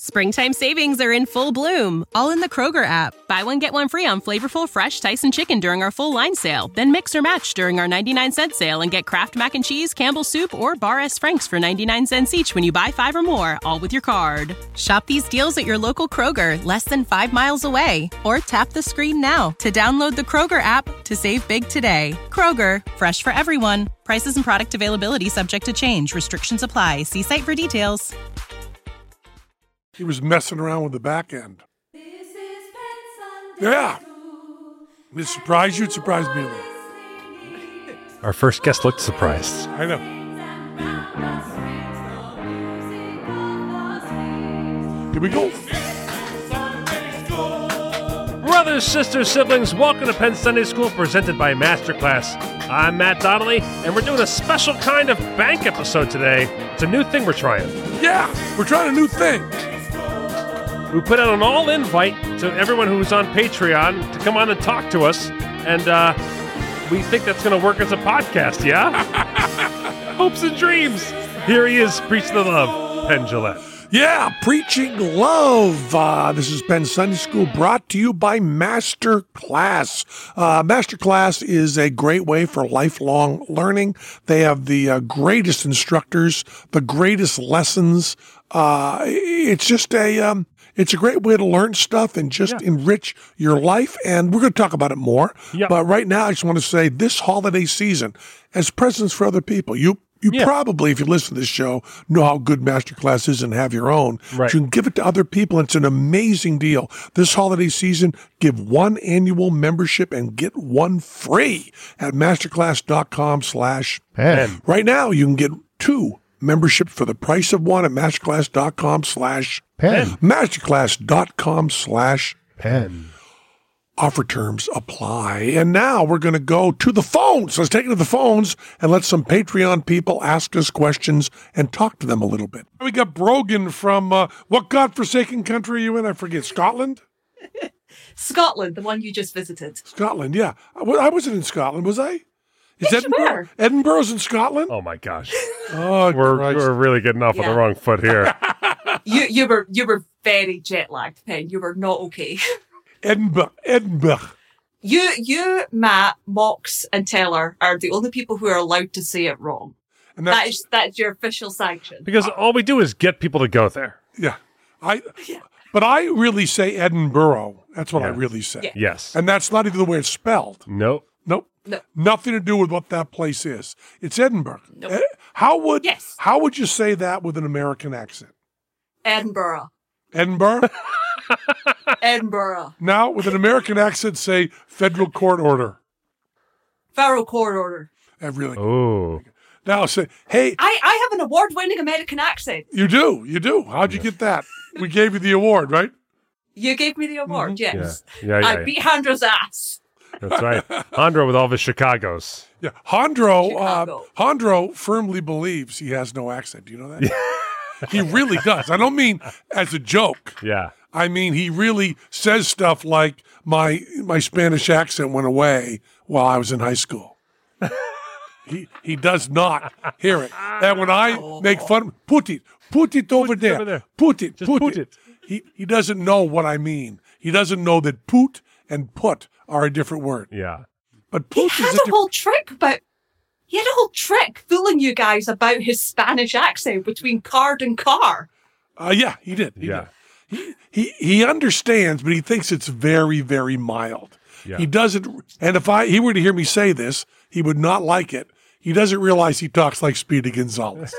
Springtime savings are in full bloom, all in the Kroger app. Buy one, get one free on flavorful, fresh Tyson chicken during our full line sale. Then mix or match during our 99-cent sale and get Kraft Mac and Cheese, Campbell's Soup, or Bar S. Frank's for 99 cents each when you buy 5 or more, all with your card. Shop these deals at your local Kroger, less than 5 miles away. Or tap the screen now to download the Kroger app to save big today. Kroger, fresh for everyone. Prices and product availability subject to change. Restrictions apply. See site for details. He was messing around with the back end. Yeah. Did it surprise you? It surprised me a little. Our first guest looked surprised. I know. Here we go. Brothers, sisters, siblings, welcome to Penn Sunday School, presented by Masterclass. I'm Matt Donnelly, and we're doing a special kind of bank episode today. It's a new thing we're trying. Yeah, we're trying a new thing. We put out an all-invite to everyone who's on Patreon to come on and talk to us, and we think that's going to work as a podcast, yeah? Hopes and dreams. Here he is, preaching the love, Penn Jillette. Yeah, preaching love. This is Penn Sunday School, brought to you by Masterclass. Masterclass is a great way for lifelong learning. They have the greatest instructors, the greatest lessons. It's just it's a great way to learn stuff and just enrich your life. And we're going to talk about it more. Yep. But right now, I just want to say this holiday season, as presents for other people, you probably, if you listen to this show, know how good Masterclass is and have your own. Right. So you can give it to other people. It's an amazing deal. This holiday season, give one annual membership and get one free at masterclass.com/Penn. Right now, you can get 2 membership for the price of one at masterclass.com/Penn. Masterclass.com/Penn. Offer terms apply. And now we're going to go to the phones. Let's take it to the phones and let some Patreon people ask us questions and talk to them a little bit. We got Brogan from, what godforsaken country are you in? I forget. Scotland? Scotland, the one you just visited. Scotland, yeah. I wasn't in Scotland, was I? Is Edinburgh? Edinburgh's in Scotland? Oh my gosh. Oh, we're really getting off on the wrong foot here. You were very jet lagged, Penn. You were not okay. Edinburgh. You, Matt, Mox, and Teller are the only people who are allowed to say it wrong. And that's your official sanction. Because all we do is get people to go there. Yeah. But I really say Edinburgh. That's what I really say. Yeah. Yes. And that's not even the way it's spelled. Nope. No. Nothing to do with what that place is. It's Edinburgh. Nope. How would you say that with an American accent? Edinburgh. Edinburgh? Edinburgh. Now, with an American accent, say federal court order. Federal court order. Really. Oh. Now say, hey. I have an award-winning American accent. You do. How'd you get that? We gave you the award, right? You gave me the award, yes. Yeah. I beat Handra's ass. That's right. Hondro with all of his Chicagos. Yeah. Hondro firmly believes he has no accent. Do you know that? Yeah. He really does. I don't mean as a joke. Yeah. I mean, he really says stuff like my Spanish accent went away while I was in high school. He does not hear it. And when I make fun, put it over there. Put it. He doesn't know what I mean. He doesn't know that poot and put are a different word. Yeah. But poot he had a whole trick fooling you guys about his Spanish accent between card and car. Yeah, he did. He did. He understands, but he thinks it's very, very mild. Yeah. He doesn't, and if he were to hear me say this, he would not like it. He doesn't realize he talks like Speedy Gonzalez.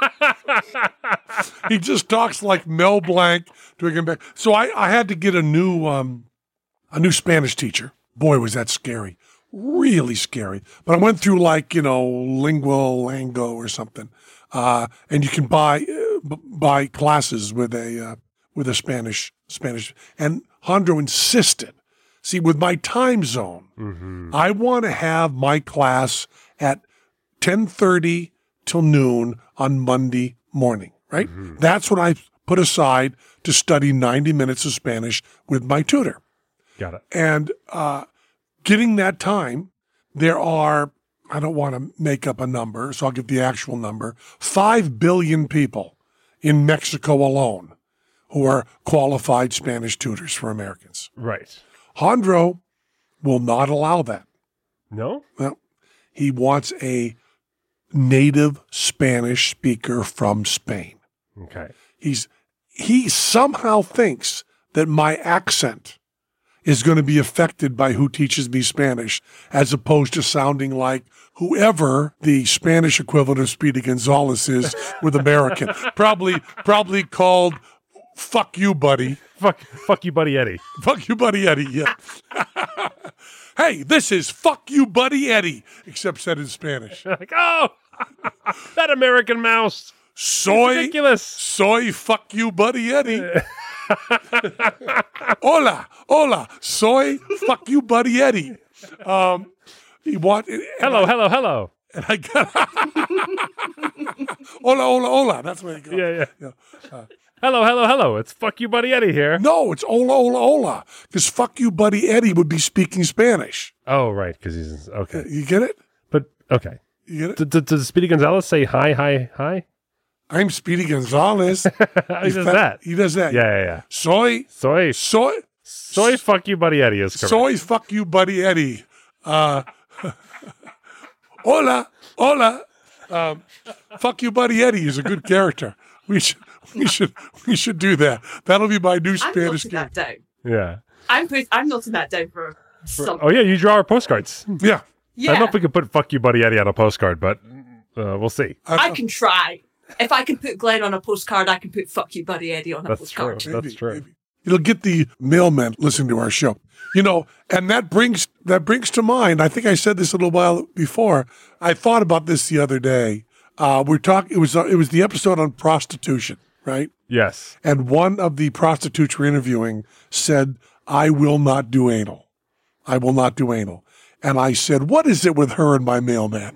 He just talks like Mel Blanc doing him back. So I had to get a new Spanish teacher. Boy, was that scary. Really scary. But I went through Lingo or something. And you can buy classes with a Spanish. And Hondro insisted. See, with my time zone, I want to have my class at 10:30 till noon on Monday morning, right? That's what I put aside to study 90 minutes of Spanish with my tutor. Got it. And getting that time, there are, I don't want to make up a number, so I'll give the actual number, 5 billion people in Mexico alone who are qualified Spanish tutors for Americans. Right. Jandro will not allow that. No? Well, he wants a native Spanish speaker from Spain. Okay. He somehow thinks that my accent is going to be affected by who teaches me Spanish, as opposed to sounding like whoever the Spanish equivalent of Speedy Gonzalez is with American. Probably called "Fuck you, buddy." Fuck you, Buddy Eddie. Fuck you, Buddy Eddie. Yeah. Hey, this is "Fuck you, Buddy Eddie," except said in Spanish. Like, oh, that American mouse. Ridiculous. Soy fuck you, Buddy Eddie. Hola, soy fuck you, Buddy Eddie. Hello. And I got hola. That's where you go. Yeah. Hello. It's fuck you, Buddy Eddie here. No, it's hola. Because fuck you, Buddy Eddie would be speaking Spanish. Oh, right. Because he's okay. You get it? But okay. You get it? Does Speedy Gonzalez say hi? I'm Speedy Gonzalez. He does that. He does that. Yeah. Soy fuck you, Buddy Eddie is correct. Soy fuck you, Buddy Eddie. Hola. Fuck you, Buddy Eddie is a good character. We should do that. That'll be my new Spanish character. That down. Yeah. I'm noting that down for something. Oh yeah, you draw our postcards. Yeah. I don't know if we can put fuck you, Buddy Eddie on a postcard, but we'll see. I can try. If I can put Glenn on a postcard, I can put fuck you, Buddy Eddie on a postcard. That's true. Maybe. It'll get the mailman listening to our show. And that brings to mind, I think I said this a little while before. I thought about this the other day. It was the episode on prostitution, right? Yes. And one of the prostitutes we're interviewing said, I will not do anal. And I said, what is it with her and my mailman?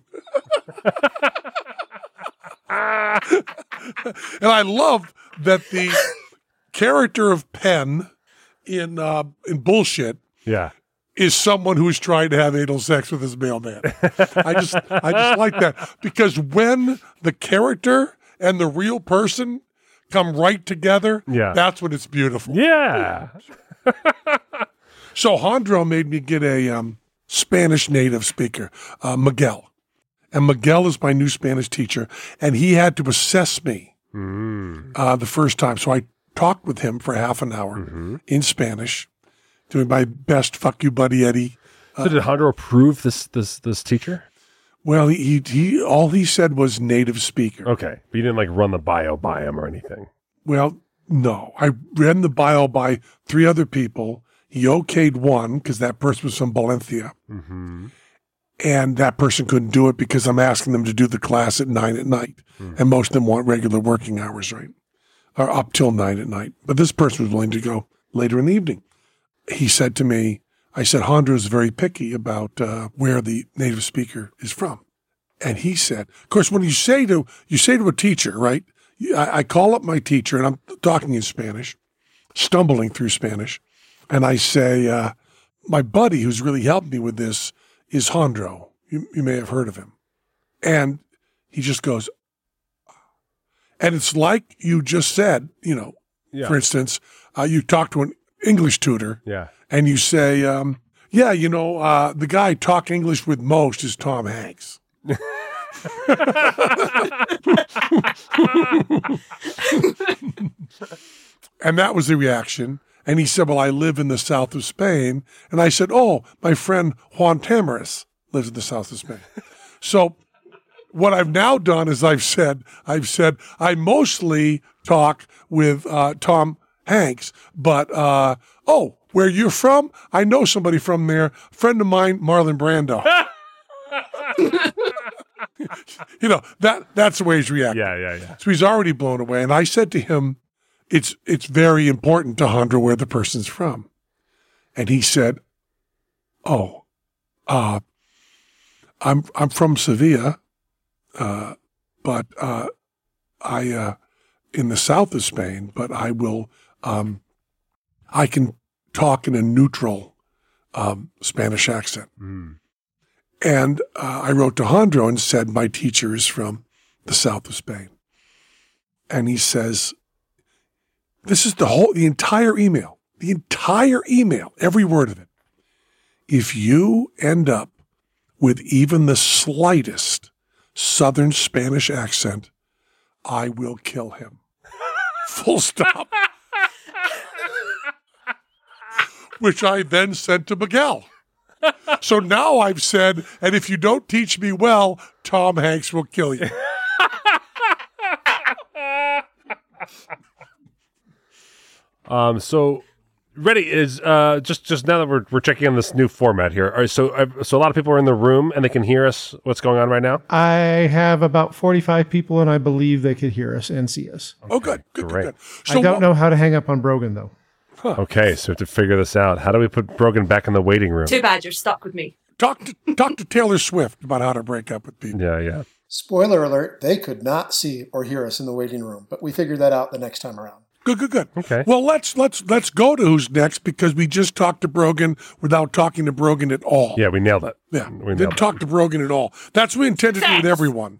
And I love that the character of Penn in Bullshit is someone who's trying to have anal sex with his mailman. I just like that, because when the character and the real person come right together, that's when it's beautiful. Yeah. So Jandro made me get a Spanish native speaker, Miguel. And Miguel is my new Spanish teacher, and he had to assess me the first time. So I talked with him for half an hour in Spanish, doing my best "fuck you, Buddy Eddie." So did Jandro approve this teacher? Well, he all he said was native speaker. Okay, but you didn't like run the bio by him or anything. Well, no, I ran the bio by 3 other people. He okayed one because that person was from Valencia. Mm-hmm. And that person couldn't do it because I'm asking them to do the class at 9 at night. And most of them want regular working hours, right? Or up till 9 at night. But this person was willing to go later in the evening. He said to me, I said, Jandro is very picky about where the native speaker is from. And he said, of course, when you say to a teacher, right? I call up my teacher and I'm talking in Spanish, stumbling through Spanish. And I say, my buddy who's really helped me with this is Jandro. You may have heard of him. And he just goes, and it's like you just said, for instance, you talk to an English tutor and you say, the guy talk English with most is Tom Hanks. And that was the reaction. And he said, well, I live in the south of Spain. And I said, oh, my friend Juan Tamaris lives in the south of Spain. So what I've now done is I've said, I mostly talk with Tom Hanks, but, where you're from? I know somebody from there. Friend of mine, Marlon Brando. That's the way he's reacting. Yeah. So he's already blown away. And I said to him, it's very important to Jandro where the person's from. And he said, I'm from Sevilla, but I in the south of Spain, but I will I can talk in a neutral Spanish accent. And I wrote to Jandro and said, my teacher is from the south of Spain. And he says, This is the entire email. The entire email, every word of it. If you end up with even the slightest Southern Spanish accent, I will kill him. Full stop. Which I then sent to Miguel. So now I've said, and if you don't teach me well, Tom Hanks will kill you. So ready is just now that we're checking on this new format here. All right, so a lot of people are in the room and they can hear us. What's going on right now? I have about 45 people, and I believe they could hear us and see us. Okay, oh, good. So I don't know how to hang up on Brogan though. Huh. Okay, so to figure this out, how do we put Brogan back in the waiting room? Too bad you're stuck with me. Talk to Taylor Swift about how to break up with people. Yeah. Spoiler alert, they could not see or hear us in the waiting room, but we figured that out the next time around. Good. Okay. Well, let's go to who's next, because we just talked to Brogan without talking to Brogan at all. Yeah, we nailed it. Yeah, we didn't talk to Brogan at all. That's what we intended to do with everyone.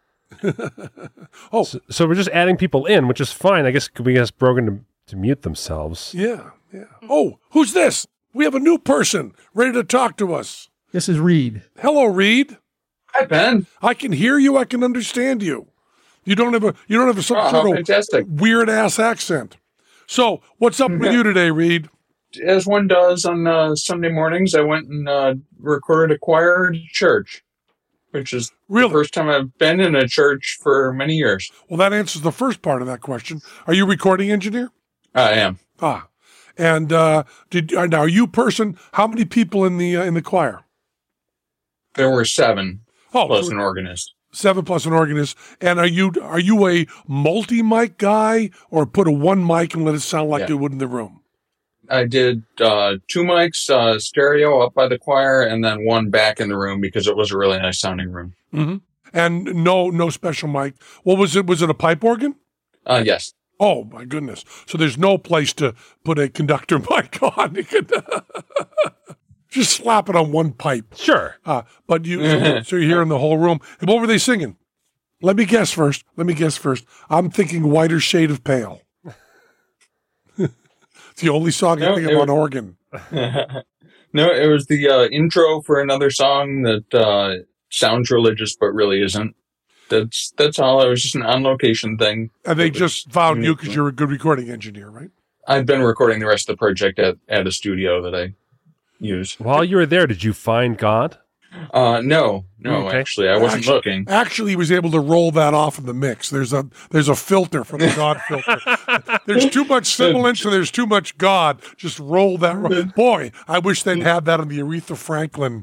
So we're just adding people in, which is fine. I guess we ask Brogan to mute themselves. Yeah. Oh, who's this? We have a new person ready to talk to us. This is Reed. Hello, Reed. Hi, Ben. I can hear you. I can understand you. You don't have some sort of fantastic. weird ass accent. So, what's up with you today, Reed? As one does on Sunday mornings, I went and recorded a choir at a church, which is the first time I've been in a church for many years. Well, that answers the first part of that question. Are you a recording engineer? I am. And now you person? How many people in the choir? There were 7 plus so an organist. 7 plus an organist. And are you a multi-mic guy, or put a one mic and let it sound like it would in the room? I did 2 mics, stereo up by the choir, and then one back in the room because it was a really nice sounding room. Mm-hmm. And no special mic. What was it? Was it a pipe organ? Yes. Oh, my goodness. So there's no place to put a conductor mic on. You could just slap it on one pipe. Sure. But so you're hearing the whole room. What were they singing? Let me guess first. I'm thinking Whiter Shade of Pale. It's the only song I think of on organ. No, it was the intro for another song that sounds religious but really isn't. That's all. It was just an on-location thing. And they just found you because you're a good recording engineer, right? I've been recording the rest of the project at a studio that I use. While you were there, did you find God? No, Okay. actually, I wasn't looking. Actually, he was able to roll that off in the mix. There's a filter from the God filter. There's too much sibilance and there's too much God. Just roll that. Boy, I wish they'd have that on the Aretha Franklin.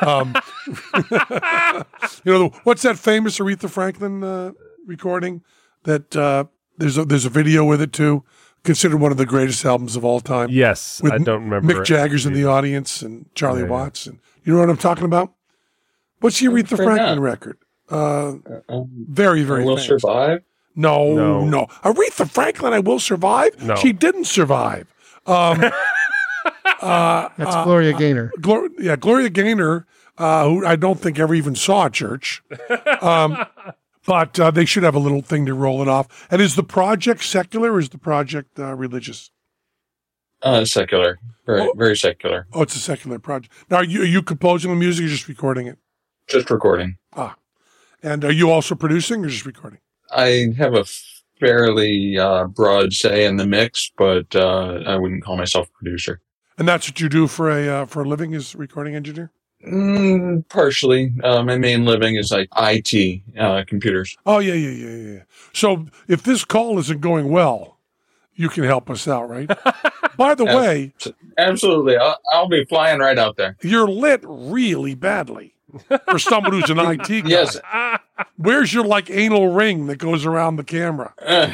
What's that famous Aretha Franklin recording? That there's a video with it too. Considered one of the greatest albums of all time. Yes, with I don't remember. Mick Jagger's in the audience and Charlie Watts. And you know what I'm talking about? What's the Aretha Franklin record? Very, very I Will famous. Survive? No. Aretha Franklin, I Will Survive? No. She didn't survive. That's Gloria Gaynor. Gloria Gaynor, who I don't think ever even saw a church. But they should have a little thing to roll it off. And is the project secular or is the project religious? Secular. Very secular. Oh, it's a secular project. Now, are you composing the music or just recording it? Just recording. And are you also producing or just recording? I have a fairly broad say in the mix, but I wouldn't call myself a producer. And that's what you do for a living, is recording engineer? Partially. My main living is like IT, computers. Oh, yeah. So if this call isn't going well, you can help us out, right? By the way. Absolutely. I'll be flying right out there. You're lit really badly for someone who's an IT guy. Yes. Where's your anal ring that goes around the camera?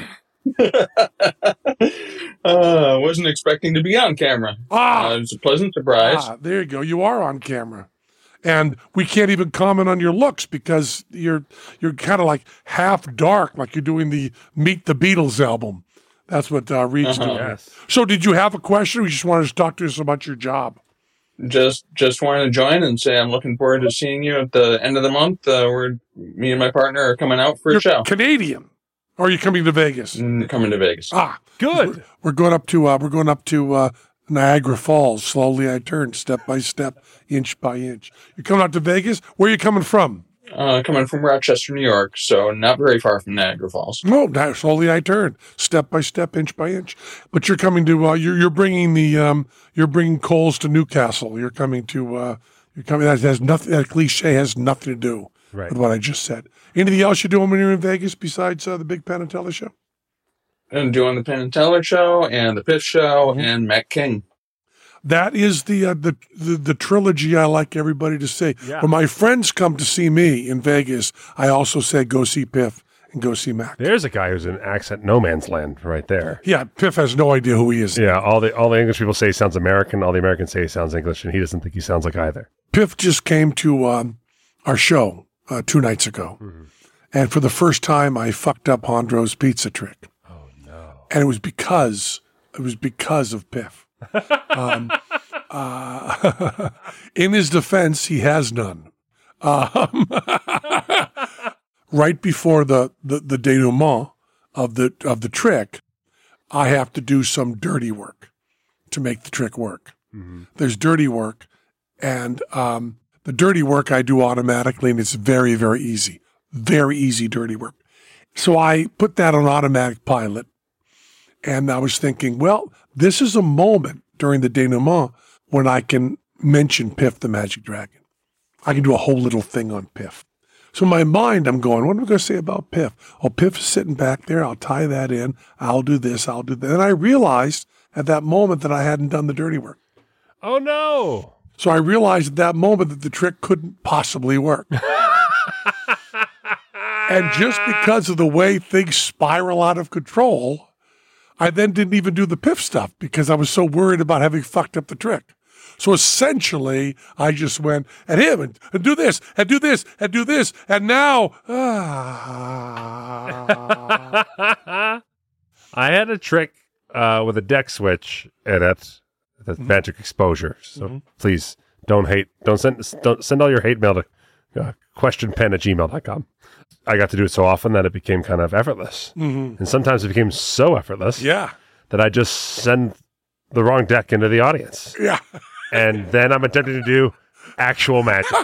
I wasn't expecting to be on camera. It was a pleasant surprise. There you go. You are on camera. And we can't even comment on your looks because you're kind of half dark, like you're doing the Meet the Beatles album. That's what Reed's doing. Yes. So did you have a question or you just wanted to talk to us about your job? Just wanted to join and say I'm looking forward to seeing you at the end of the month. Me and my partner are coming out for a show. Canadian. Or are you coming to Vegas? Coming to Vegas. Ah, good. We're going up to Niagara Falls. Slowly I turn, step by step, inch by inch. You're coming out to Vegas? Where are you coming from? Coming from Rochester, New York, so not very far from Niagara Falls. No, slowly I turn, step by step, inch by inch. But you're coming to you're bringing you're bringing coals to Newcastle. You're coming that has nothing. That cliche has nothing to do with what I just said. Anything else you're doing when you're in Vegas besides the Big Penn and Teller show? And doing the Penn and Teller show and the Piff show and Matt King. That is the trilogy I like everybody to see. Yeah. When my friends come to see me in Vegas, I also say go see Piff and go see Mac. There's a guy who's in accent no man's land right there. Yeah, Piff has no idea who he is. Yeah, all the English people say he sounds American. All the Americans say he sounds English, and he doesn't think he sounds like either. Piff just came to our show 2 nights ago, and for the first time, I fucked up Hondro's pizza trick. Oh no! And it was because of Piff. In his defense, he has none. Right before the denouement of the trick, I have to do some dirty work to make the trick work. Mm-hmm. There's dirty work, and the dirty work I do automatically, and it's very, very easy dirty work. So I put that on automatic pilot, and I was thinking, well, this is a moment during the denouement when I can mention Piff the Magic Dragon. I can do a whole little thing on Piff. So in my mind, I'm going, what am I going to say about Piff? Oh, Piff is sitting back there. I'll tie that in. I'll do this. I'll do that. And I realized at that moment that I hadn't done the dirty work. Oh, no. So I realized at that moment that the trick couldn't possibly work. And just because of the way things spiral out of control, I then didn't even do the Piff stuff because I was so worried about having fucked up the trick. So essentially, I just went at him and do this, and do this, and do this, and now... I had a trick with a deck switch in it, that's magic exposure. So please don't send all your hate mail to questionpen@gmail.com. I got to do it so often that it became kind of effortless. Mm-hmm. And sometimes it became so effortless that I just send the wrong deck into the audience. Yeah. And then I'm attempting to do actual magic.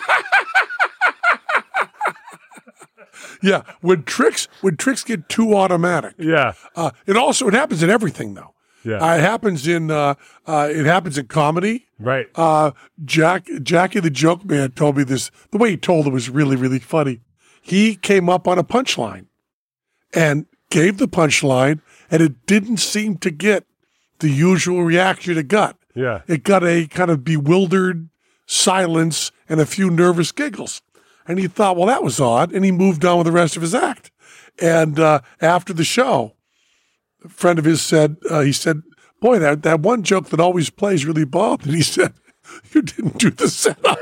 Yeah. When tricks get too automatic. Yeah. It happens in everything though. Yeah. It happens in comedy. Right. Jackie the Joke Man told me this. The way he told it was really, really funny. He came up on a punchline and gave the punchline, and it didn't seem to get the usual reaction it got. Yeah. It got a kind of bewildered silence and a few nervous giggles. And he thought, well, that was odd. And he moved on with the rest of his act. And after the show, a friend of his said, boy, that one joke that always plays really bombed. And he said, you didn't do the setup.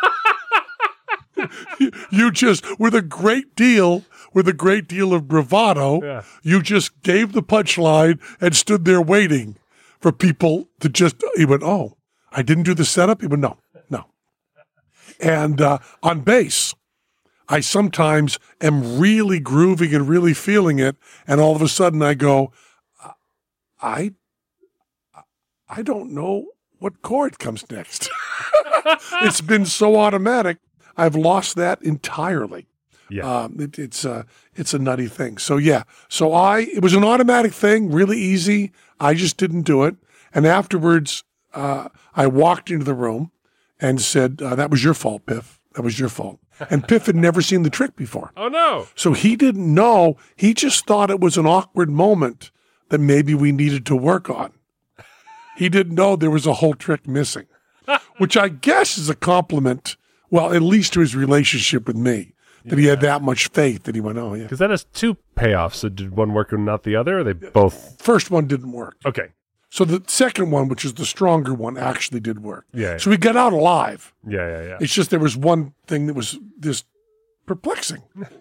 You just, with a great deal of bravado, you just gave the punchline and stood there waiting for people to just, he went, oh, I didn't do the setup? He went, no. And on bass, I sometimes am really grooving and really feeling it, and all of a sudden I go, I don't know what chord comes next. It's been so automatic. I've lost that entirely. Yeah. It's a nutty thing. So yeah. It was an automatic thing, really easy. I just didn't do it. And afterwards, I walked into the room and said, that was your fault, Piff. That was your fault. And Piff had never seen the trick before. Oh no. So he didn't know. He just thought it was an awkward moment that maybe we needed to work on. He didn't know there was a whole trick missing, which I guess is a compliment. Well, at least to his relationship with me, that he had that much faith that he went, oh, yeah. Because that has two payoffs. So did one work and not the other? Or they both? First one didn't work. Okay. So the second one, which is the stronger one, actually did work. Yeah. So we got out alive. Yeah. It's just there was one thing that was just perplexing.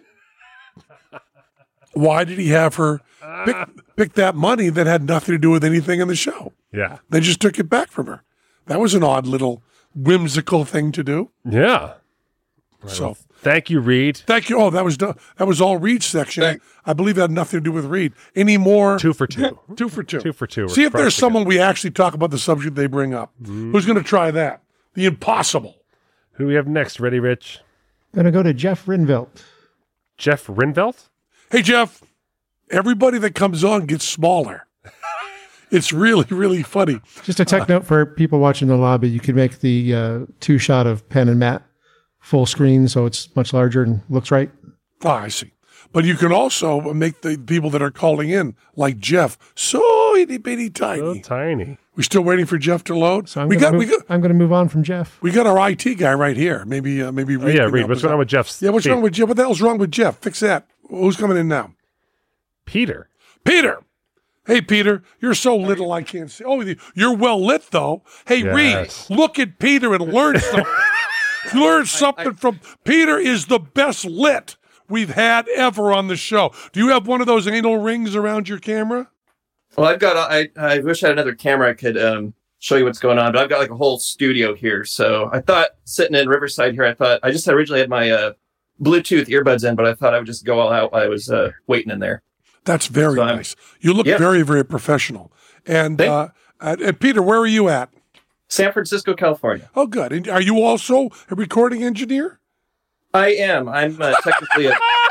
Why did he have her pick that money that had nothing to do with anything in the show? Yeah. They just took it back from her. That was an odd little whimsical thing to do. Yeah. Thank you, Reed. Thank you. Oh, that was all Reed's section. I believe it had nothing to do with Reed. Any more? 2 for 2. 2 for 2. 2 for 2. See if there's someone we actually talk about the subject they bring up. Who's going to try that? The impossible. Who do we have next? Ready, Rich? Going to go to Jeff Rinvelt. Jeff Rinvelt? Hey, Jeff. Everybody that comes on gets smaller. It's really, really funny. Just a tech note for people watching the lobby. You can make the 2-shot of Penn and Matt full screen so it's much larger and looks right. I see. But you can also make the people that are calling in, like Jeff, so itty-bitty tiny. So tiny. We're still waiting for Jeff to load? So I'm going to move on from Jeff. We got our IT guy right here. Maybe Reed. Oh, yeah, Reed. What's going on with Jeff's what's wrong with Jeff? What the hell's wrong with Jeff? Fix that. Who's coming in now? Peter. Hey, Peter, you're so little I can't see. Oh, you're well lit, though. Hey, Yes. Reed, look at Peter and learn something. Learn something from Peter is the best lit we've had ever on the show. Do you have one of those anal rings around your camera? Well, I've got. I wish I had another camera I could show you what's going on, but I've got like a whole studio here. So I thought sitting in Riverside here, I just originally had my Bluetooth earbuds in, but I thought I would just go all out while I was waiting in there. That's very nice. You look very, very professional. And Peter, where are you at? San Francisco, California. Oh, good. And are you also a recording engineer? I am. I'm technically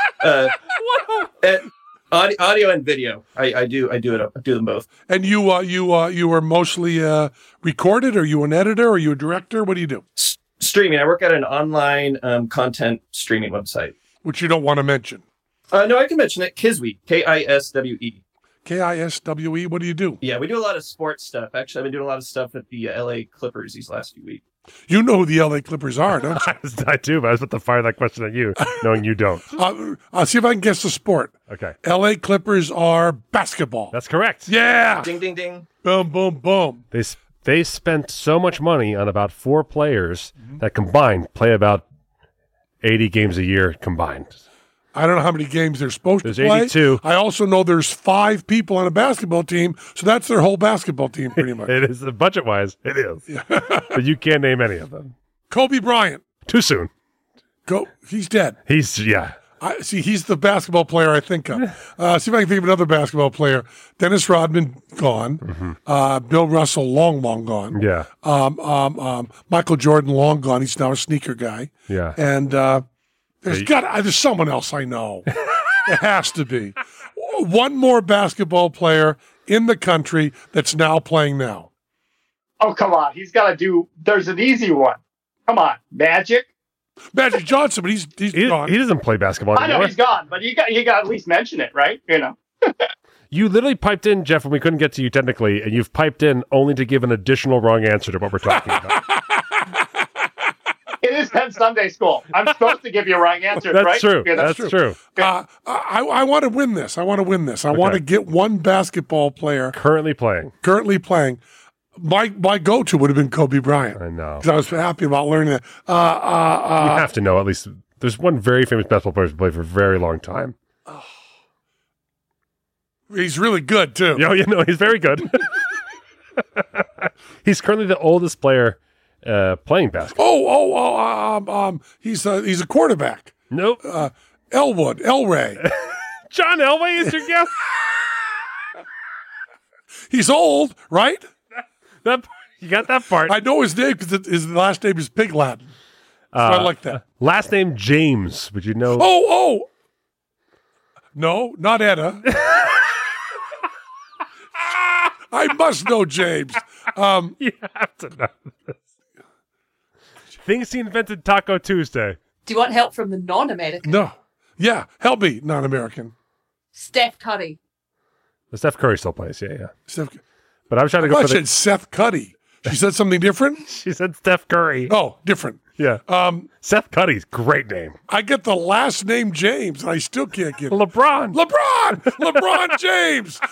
audio and video. I do them both. And you are mostly recorded? Are you an editor? Are you a director? What do you do? Streaming. I work at an online content streaming website, which you don't want to mention. No, I can mention it. Kiswe, Kiswe. Kiswe. What do you do? Yeah, we do a lot of sports stuff. Actually, I've been doing a lot of stuff at the LA Clippers these last few weeks. You know who the LA Clippers are, don't you? I do, but I was about to fire that question at you, knowing you don't. I'll see if I can guess the sport. Okay. LA Clippers are basketball. That's correct. Yeah. Ding, ding, ding. Boom, boom, boom. They spent so much money on about 4 players that combined play about 80 games a year combined. I don't know how many games they're supposed to play. There's 82. I also know there's 5 people on a basketball team, so that's their whole basketball team pretty much. It is, budget-wise, it is. Yeah. But you can't name any of them. Kobe Bryant. Too soon. He's dead. He's the basketball player I think of. See if I can think of another basketball player. Dennis Rodman, gone. Bill Russell, long, long gone. Yeah. Michael Jordan, long gone. He's now a sneaker guy. Yeah. And there's someone else I know. It has to be. One more basketball player in the country that's now playing now. Oh, come on. He's got to do, there's an easy one. Come on. Magic Johnson, but he's gone. He doesn't play basketball anymore. I know he's gone, but you got to at least mention it, right? You know. You literally piped in, Jeff, when we couldn't get to you technically, and you've piped in only to give an additional wrong answer to what we're talking about. It is Penn Sunday School. I'm supposed to give you a wrong answer, That's right? true. Yeah, that's true. I want to win this. I want to get one basketball player currently playing. My go-to would have been Kobe Bryant. I know. Because I was happy about learning that. You have to know at least. There's one very famous basketball player who's played for a very long time. He's really good, too. He's very good. He's currently the oldest player playing basketball. He's a quarterback. Nope. Elway. John Elway is your guess? He's old, right? You got that part. I know his name because his last name is Pig Latin. So I like that. Last name James. Would you know? No, not Etta. I must know James. You have to know this. Things he invented Taco Tuesday. Do you want help from the non-American? No. Yeah, help me, non-American. Steph Curry. The Steph Curry still plays, yeah. But I was trying to go for said Seth Cuddy. She said something different? She said Steph Curry. Oh, different. Yeah. Seth Cuddy's great name. I get the last name James, and I still can't get it. LeBron James.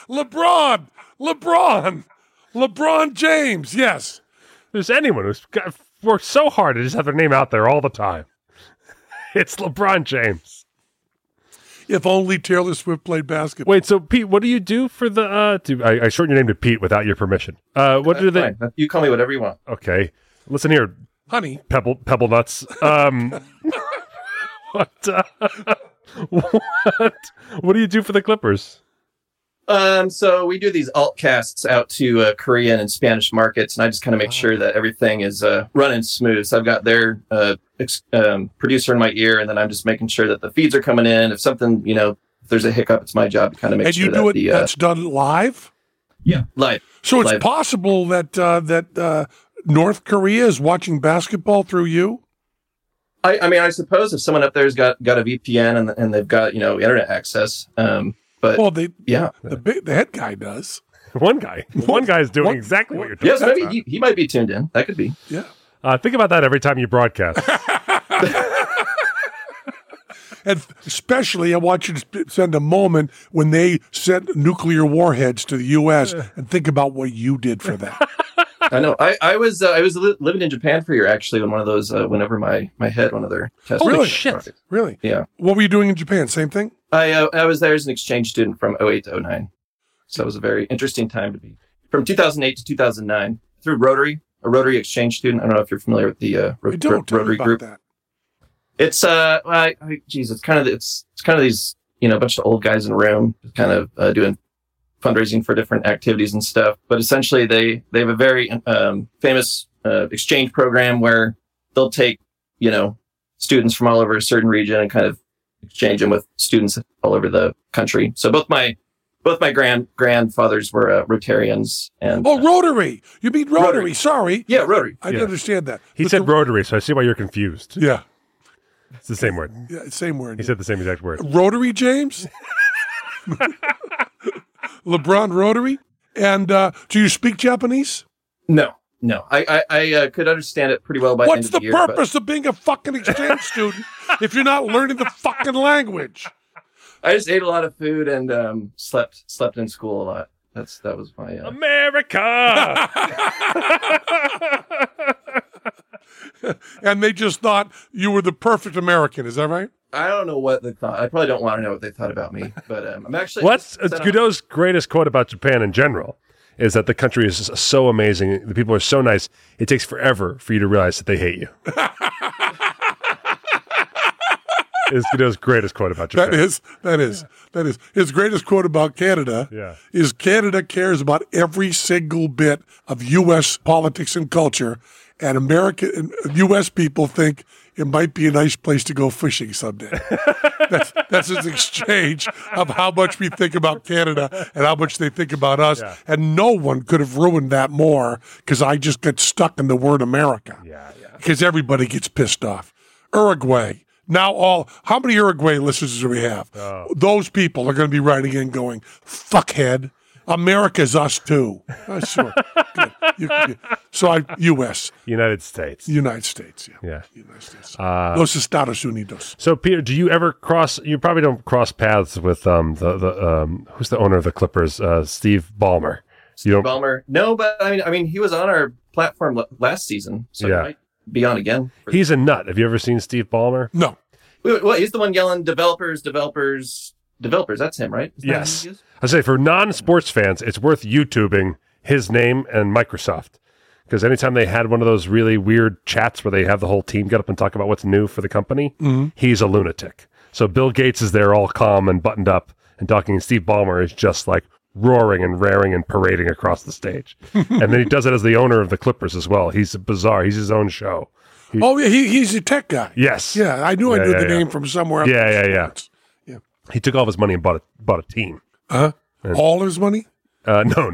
LeBron James. Yes. There's anyone who's worked so hard to just have their name out there all the time. It's LeBron James. If only Taylor Swift played basketball. Wait, so Pete, what do you do for the? I shortened your name to Pete without your permission. What do they? Fine. You call me whatever you want. Okay, listen here, honey. Pebble nuts. What do you do for the Clippers? So we do these alt casts out to Korean and Spanish markets, and I just kind of make sure that everything is running smooth. So I've got their producer in my ear, and then I'm just making sure that the feeds are coming in. If something, if there's a hiccup, it's my job to kind of make sure that And you do it, that's done live? Yeah, live. So it's live. possible that North Korea is watching basketball through you? I suppose if someone up there's got a VPN and they've got, internet access, but the head guy does. One guy is doing exactly what you're doing. Yes, maybe he might be tuned in. That could be. Yeah. Think about that every time you broadcast. And especially, I want you to spend a moment when they sent nuclear warheads to the U.S. and think about what you did for that. I know. I was living in Japan for a year, actually, when one of those went over my head, one of their tests. Holy shit. Really? Yeah. What were you doing in Japan? Same thing? I was there as an exchange student from 2008 to 2009. So it was a very interesting time to be. From 2008 to 2009, through Rotary, a Rotary exchange student. I don't know if you're familiar with the Rotary group. That. It's it's kind of these a bunch of old guys in a room, kind of doing fundraising for different activities and stuff. But essentially, they have a very famous exchange program where they'll take students from all over a certain region and kind of exchange them with students all over the country. So both my grandfathers were Rotarians. And Rotary! You mean Rotary? Sorry. Yeah, Rotary. I didn't understand that. He said Rotary, so I see why you're confused. Yeah. It's the same word. Yeah, same word. He said the same exact word. Rotary, James? LeBron Rotary? And do you speak Japanese? No. I could understand it pretty well by the end of the year. What's the purpose of being a fucking exchange student if you're not learning the fucking language? I just ate a lot of food and slept in school a lot. That was my America. And they just thought you were the perfect American. Is that right? I don't know what they thought. I probably don't want to know what they thought about me. But I'm actually. What's Godot's greatest quote about Japan in general is that the country is so amazing. The people are so nice. It takes forever for you to realize that they hate you. Is Godot's greatest quote about Japan. That is. His greatest quote about Canada is Canada cares about every single bit of U.S. politics and culture, and U.S. people think it might be a nice place to go fishing someday. That's his exchange of how much we think about Canada and how much they think about us. Yeah. And no one could have ruined that more because I just get stuck in the word America. Yeah. Because everybody gets pissed off. Uruguay. Now how many Uruguay listeners do we have? Oh. Those people are going to be writing in going, fuckhead, America's us too. Sure. So U.S. United States, yeah. United States. Los Estados Unidos. So Peter, do you ever you probably don't cross paths with who's the owner of the Clippers, Steve Ballmer? Steve Ballmer? No, but I mean he was on our platform last season, so he might be on again. He's a nut. Have you ever seen Steve Ballmer? No. Well, he's the one yelling developers. That's him, right? Yes. I say for non-sports fans, it's worth YouTubing his name and Microsoft. Because anytime they had one of those really weird chats where they have the whole team get up and talk about what's new for the company, he's a lunatic. So Bill Gates is there all calm and buttoned up and talking, and Steve Ballmer is just like roaring and raring and parading across the stage. And then he does it as the owner of the Clippers as well. He's bizarre. He's his own show. He's a tech guy. Yes. Yeah, I knew the name from somewhere. Yeah. He took all of his money and bought a team. All his money? No.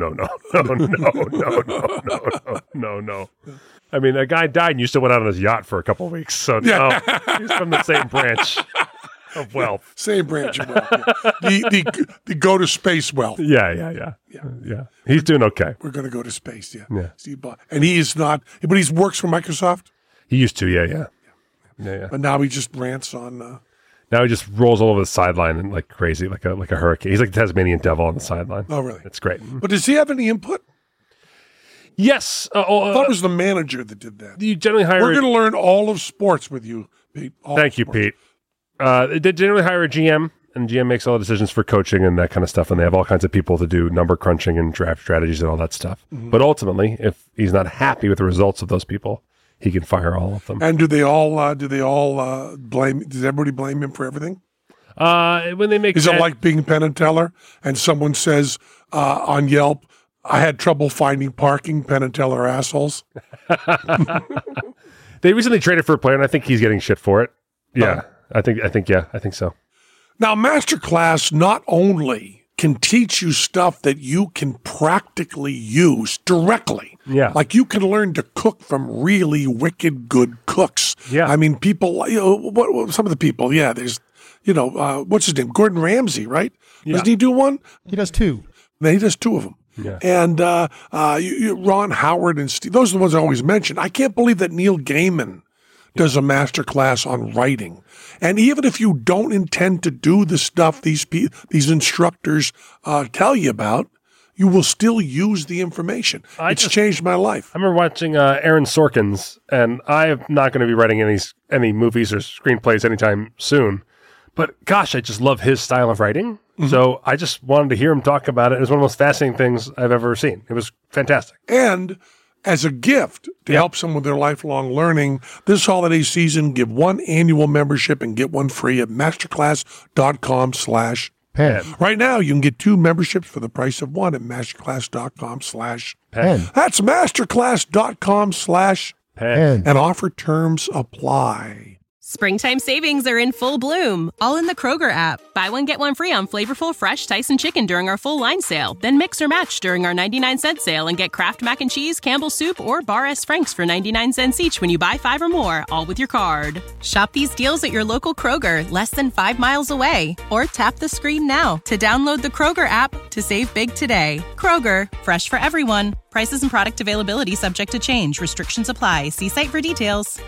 I mean, a guy died and you still went out on his yacht for a couple of weeks. So no, he's from the same branch of wealth. Same branch of wealth. Yeah. The go to space wealth. Yeah. He's doing okay. We're going to go to space. Yeah. And he is not, but he works for Microsoft. He used to. Yeah. But now he just rants on. Now he just rolls all over the sideline and like crazy, like a hurricane. He's like the Tasmanian devil on the sideline. Oh, really? It's great. But does he have any input? Yes. I thought it was the manager that did that. You generally hire. We're going to learn all of sports with you, Pete. Thank you, Pete. They generally hire a GM, and GM makes all the decisions for coaching and that kind of stuff. And they have all kinds of people to do number crunching and draft strategies and all that stuff. Mm-hmm. But ultimately, if he's not happy with the results of those people, he can fire all of them. And do they all blame? Does everybody blame him for everything? When they make Is it like being Penn and Teller, and someone says on Yelp, "I had trouble finding parking. Penn and Teller assholes." They recently traded for a player, and I think he's getting shit for it. Yeah, I think so. Now, Masterclass not only can teach you stuff that you can practically use directly. Yeah. Like you can learn to cook from really wicked good cooks. Yeah. I mean, people, what some of the people, there's, what's his name? Gordon Ramsay, right? Yeah. Doesn't he do one? He does 2. He does 2 of them. Yeah. And Ron Howard and Steve, those are the ones I always mention. I can't believe that Neil Gaiman does a master class on writing. And even if you don't intend to do the stuff these instructors tell you about, you will still use the information. It's changed my life. I remember watching Aaron Sorkin's, and I'm not going to be writing any movies or screenplays anytime soon. But gosh, I just love his style of writing. Mm-hmm. So I just wanted to hear him talk about it. It was one of the most fascinating things I've ever seen. It was fantastic. And as a gift to help someone with their lifelong learning, this holiday season, give 1 annual membership and get 1 free at masterclass.com/Penn. Right now, you can get 2 memberships for the price of 1 at masterclass.com/Penn. That's masterclass.com/Penn. And offer terms apply. Springtime savings are in full bloom, all in the Kroger app. Buy one, get one free on flavorful, fresh Tyson chicken during our full line sale. Then mix or match during our 99-cent sale and get Kraft Mac and Cheese, Campbell's Soup, or Bar S. Frank's for 99 cents each when you buy 5 or more, all with your card. Shop these deals at your local Kroger, less than 5 miles away. Or tap the screen now to download the Kroger app to save big today. Kroger, fresh for everyone. Prices and product availability subject to change. Restrictions apply. See site for details.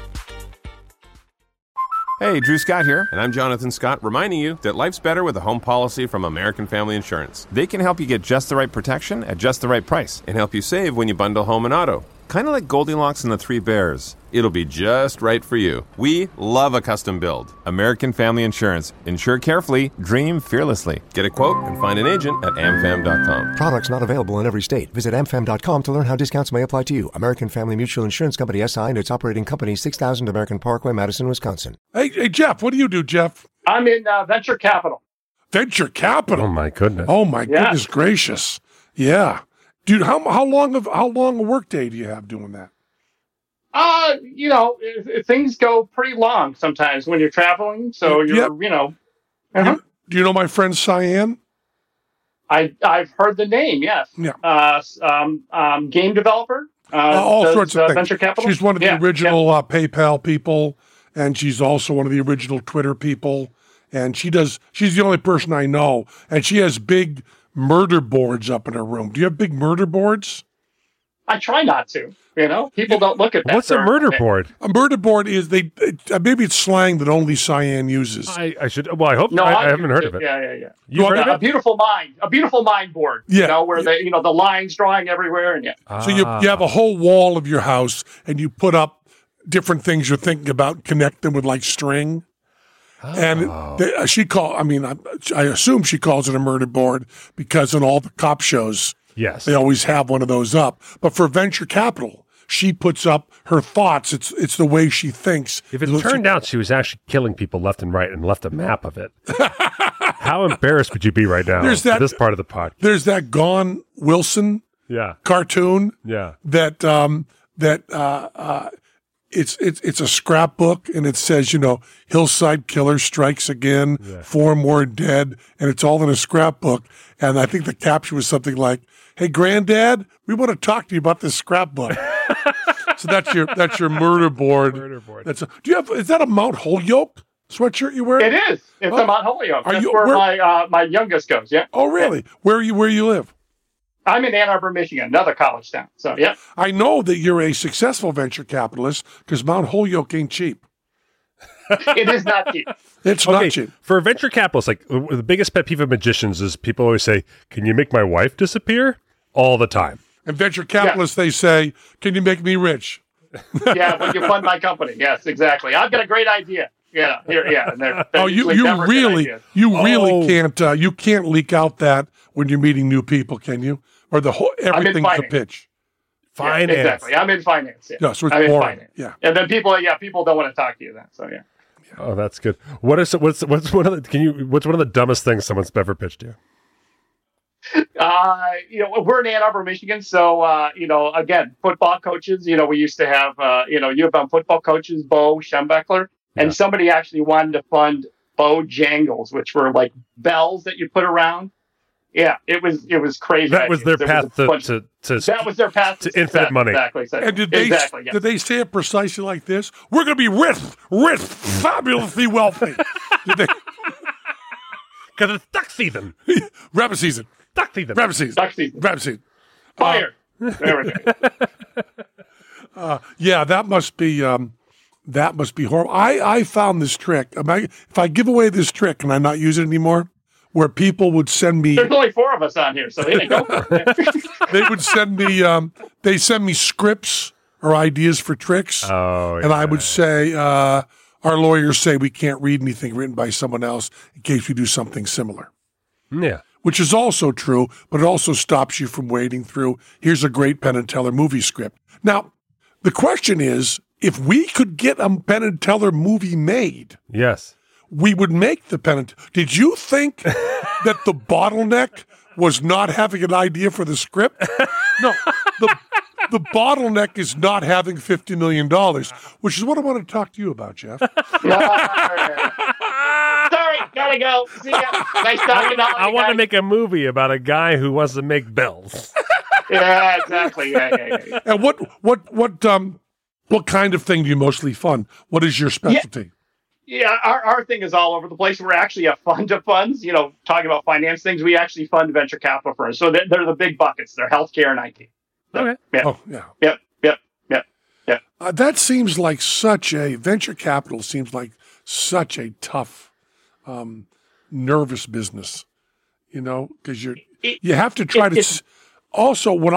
Hey, Drew Scott here, and I'm Jonathan Scott, reminding you that life's better with a home policy from American Family Insurance. They can help you get just the right protection at just the right price and help you save when you bundle home and auto. Kind of like Goldilocks and the 3 Bears. It'll be just right for you. We love a custom build. American Family Insurance. Insure carefully, dream fearlessly. Get a quote and find an agent at amfam.com. Products not available in every state. Visit amfam.com to learn how discounts may apply to you. American Family Mutual Insurance Company, SI, and its operating company, 6000 American Parkway, Madison, Wisconsin. Hey, Jeff, what do you do, Jeff? I'm in venture capital. Venture capital? Oh, my goodness. Oh, my goodness gracious. Yeah. Dude, how long a workday do you have doing that? Things go pretty long sometimes when you're traveling. So Do you know my friend Cyan? I've heard the name. Yes. Yeah. Game developer. All sorts of things. Venture capital. She's one of the original PayPal people, and she's also one of the original Twitter people. And she's the only person I know, and she has big murder boards up in her room. Do you have big murder boards? I try not to. People don't look at that. What's a murder board? A murder board is maybe it's slang that only Cyan uses. I should. Well, I hope. No, I haven't heard of it. Yeah. You heard of it? A beautiful mind board. Yeah. Where the lines drawing everywhere and So you have a whole wall of your house and you put up different things you're thinking about, connect them with like string. And I assume she calls it a murder board because in all the cop shows, they always have one of those up. But for venture capital, she puts up her thoughts. It's the way she thinks. If it turned out she was actually killing people left and right and left a map of it, how embarrassed would you be right now? This part of the podcast. There's that Gone Wilson cartoon. Yeah. It's a scrapbook, and it says, hillside killer strikes again, 4 more dead, and it's all in a scrapbook. And I think the caption was something like, "Hey, Granddad, we want to talk to you about this scrapbook." So that's your murder board. Is that a Mount Holyoke sweatshirt you wear? It is. It's a Mount Holyoke. That's where my youngest goes. Yeah. Oh, really? Where you live? I'm in Ann Arbor, Michigan, another college town. So, yeah. I know that you're a successful venture capitalist because Mount Holyoke ain't cheap. It is not cheap. It's not cheap. For a venture capitalist, like the biggest pet peeve of magicians is people always say, "Can you make my wife disappear?" All the time. And venture capitalists, they say, "Can you make me rich?" Yeah, when you fund my company. Yes, exactly. I've got a great idea. Yeah, here, yeah. And you really can't you can't leak out that when you're meeting new people, can you? Or everything's a pitch. Finance. Yeah, exactly. I'm in finance. Yeah, so it's I'm in boring. finance. Yeah. And then people don't want to talk to you then. So yeah. Oh, that's good. What's one of the dumbest things someone's ever pitched you? We're in Ann Arbor, Michigan. So, again, football coaches, we used to have, U of M football coaches, Bo Schembechler, and somebody actually wanted to fund Bojangles, which were like bells that you put around. Yeah, it was crazy. That was their path to that was their path to infinite money. Exactly. And did they say it precisely like this? We're going to be rich, fabulously wealthy. Did they? Because it's duck season. Rabbit season. Duck season. Rabbit season. Duck season. Rabbit season. Fire. There we go. Yeah, that must be horrible. I found this trick. If I give away this trick, can I not use it anymore? Where people would send me. There's only 4 of us on here, so they go for it. They would send me. They send me scripts or ideas for tricks, and I would say, "Our lawyers say we can't read anything written by someone else in case we do something similar." Yeah, which is also true, but it also stops you from wading through. Here's a great Penn and Teller movie script. Now, the question is, if we could get a Penn and Teller movie made, yes, we would make the Penn and Teller. Did you think that the bottleneck was not having an idea for the script? No, the bottleneck is not having $50 million, which is what I want to talk to you about, Jeff. Sorry, gotta go. See ya. Nice talking to all I want to make a movie about a guy who wants to make bells. Yeah, exactly. Yeah. And what kind of thing do you mostly fund? What is your specialty? Yeah, our thing is all over the place. We're actually a fund of funds, talking about finance things. We actually fund venture capital firms. So they're the big buckets. They're healthcare and IT. So, okay. Yeah. Oh, yeah. Yep. That seems like venture capital seems like such a tough, nervous business, because you have to try to. Also, what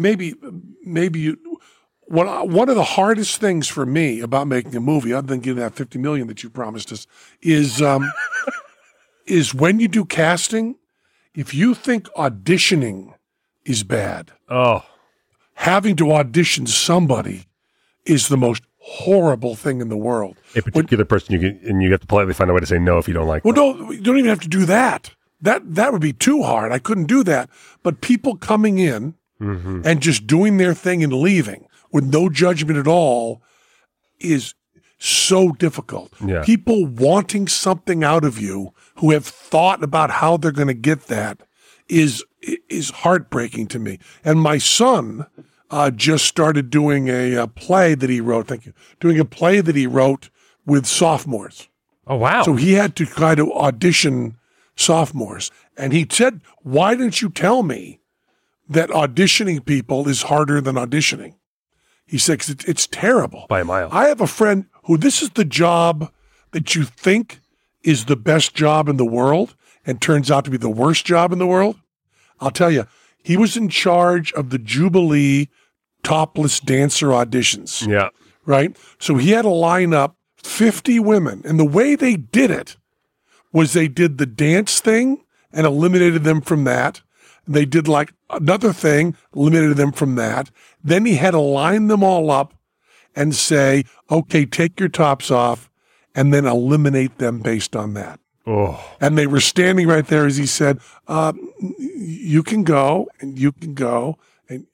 one of the hardest things for me about making a movie, other than getting that $50 million that you promised us, is when you do casting. If you think auditioning is bad, having to audition somebody is the most horrible thing in the world. A particular person you have to politely find a way to say no if you don't like. Well, no, you don't even have to do that. That would be too hard. I couldn't do that. But people coming in and just doing their thing and leaving with no judgment at all is so difficult. Yeah. People wanting something out of you who have thought about how they're going to get that is heartbreaking to me. And my son just started doing a play that he wrote. Thank you. Doing a play that he wrote with sophomores. Oh, wow. So he had to try to audition sophomores. And he said, why didn't you tell me that auditioning people is harder than auditioning? He said, 'cause it's terrible. By a mile. I have a friend who this is the job that you think is the best job in the world and turns out to be the worst job in the world. I'll tell you, he was in charge of the Jubilee topless dancer auditions. Yeah. Right? So he had to line up 50 women. And the way they did it was they did the dance thing and eliminated them from that. They did like another thing, eliminated them from that. Then he had to line them all up and say, okay, take your tops off, and then eliminate them based on that. Oh. And they were standing right there as he said, you can go, and you can go. And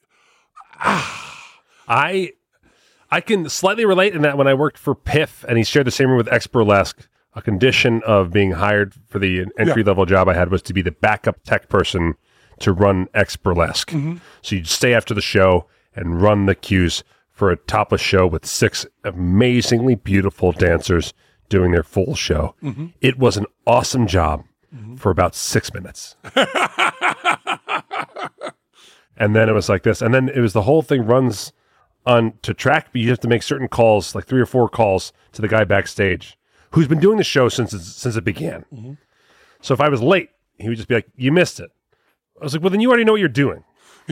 I can slightly relate in that when I worked for Piff, and he shared the same room with Ex-Burlesque, a condition of being hired for the entry-level job I had was to be the backup tech person to run Ex-Burlesque. Mm-hmm. So you'd stay after the show and run the cues for a topless show with 6 amazingly beautiful dancers doing their full show. Mm-hmm. It was an awesome job for about 6 minutes. And then it was like this. And then it was the whole thing runs on to track, but you have to make certain calls, like 3 or 4 calls to the guy backstage who's been doing the show since it began. Mm-hmm. So if I was late, he would just be like, you missed it. I was like, well, then you already know what you're doing.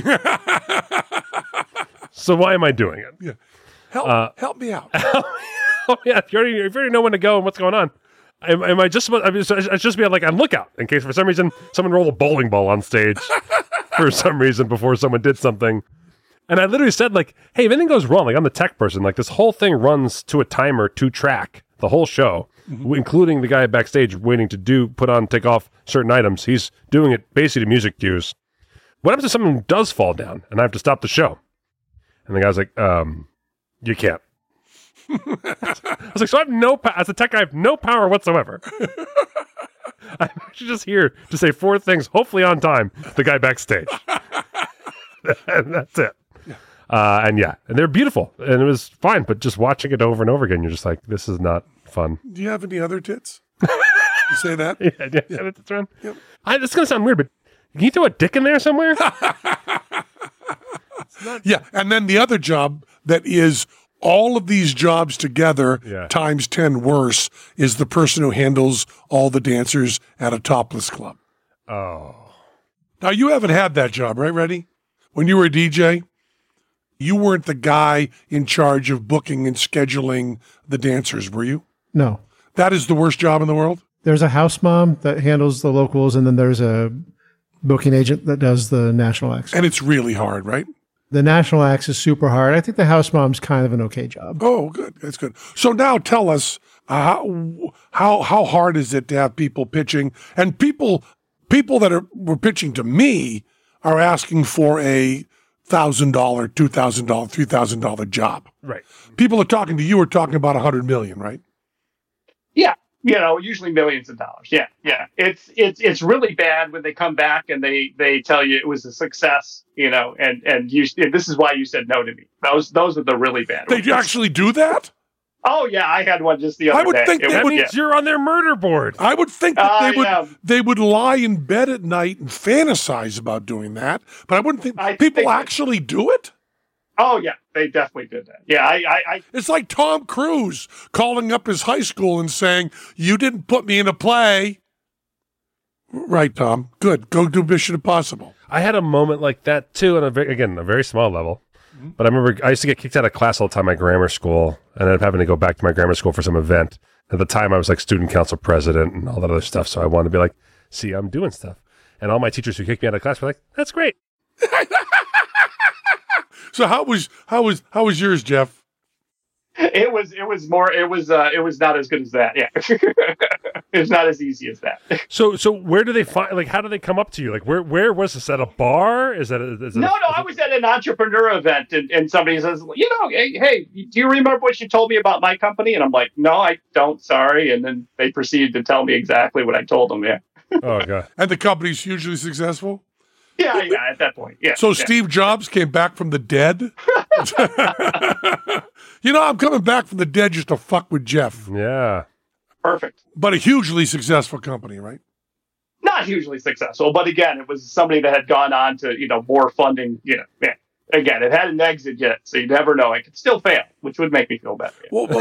So why am I doing it? Yeah. Help me out. Oh, yeah. If you already know when to go and what's going on, am I just supposed I just be like on lookout in case for some reason someone rolled a bowling ball on stage for some reason before someone did something. And I literally said, like, hey, if anything goes wrong, like, I'm the tech person, like, this whole thing runs to a timer, to track, the whole show, including the guy backstage waiting to take off certain items. He's doing it basically to music cues. What happens if something does fall down and I have to stop the show? And the guy's like, you can't. I was like, so I have no power. As a tech guy, I have no power whatsoever. I'm actually just here to say 4 things, hopefully on time, the guy backstage. And that's it. And they're beautiful. And it was fine, but just watching it over and over again, you're just like, this is not fun. Do you have any other tits? You say that? Yeah, that's right. Yep. This is going to sound weird, but can you throw a dick in there somewhere? Yeah, and then the other job that is all of these jobs together times 10 worse is the person who handles all the dancers at a topless club. Oh. Now, you haven't had that job, right, Reddy? When you were a DJ, you weren't the guy in charge of booking and scheduling the dancers, were you? No. That is the worst job in the world? There's a house mom that handles the locals, and then there's a booking agent that does the national acts. And it's really hard, right? The national acts is super hard. I think the house mom's kind of an okay job. Oh, good. That's good. So now tell us, how hard is it to have people pitching? And people that were pitching to me are asking for a $1,000, $2,000, $3,000 job. Right. People are talking to you are talking about $100 million, right? Yeah. Usually millions of dollars. Yeah. It's really bad when they come back and they tell you it was a success, and this is why you said no to me. Those are the really bad ones. They actually do that? Oh yeah, I had one just the other day. I would think that means you're on their murder board. I would think that they would lie in bed at night and fantasize about doing that, but I wouldn't think people actually do it. Oh yeah, they definitely did that. Yeah, I it's like Tom Cruise calling up his high school and saying, "You didn't put me in a play." Right, Tom. Good. Go do Mission Impossible. I had a moment like that too, on a very small level. But I remember I used to get kicked out of class all the time at my grammar school, and ended up having to go back to my grammar school for some event. At the time, I was like student council president and all that other stuff, so I wanted to be like, see, I'm doing stuff. And all my teachers who kicked me out of class were like, that's great. So how was yours, Jeff? It was not as good as that. Yeah. It's not as easy as that. So where do they find, like, how do they come up to you? Like, where was this, at a bar? I was at an entrepreneur event and somebody says, hey, do you remember what you told me about my company? And I'm like, no, I don't, sorry. And then they proceeded to tell me exactly what I told them. Yeah. Oh God. And the company's hugely successful? Yeah, at that point. Yeah. So Steve Jobs came back from the dead? I'm coming back from the dead just to fuck with Jeff. Yeah. Perfect. But a hugely successful company, right? Not hugely successful, but again, it was somebody that had gone on to, more funding, Again, it hadn't exit yet, so you never know. It could still fail, which would make me feel better.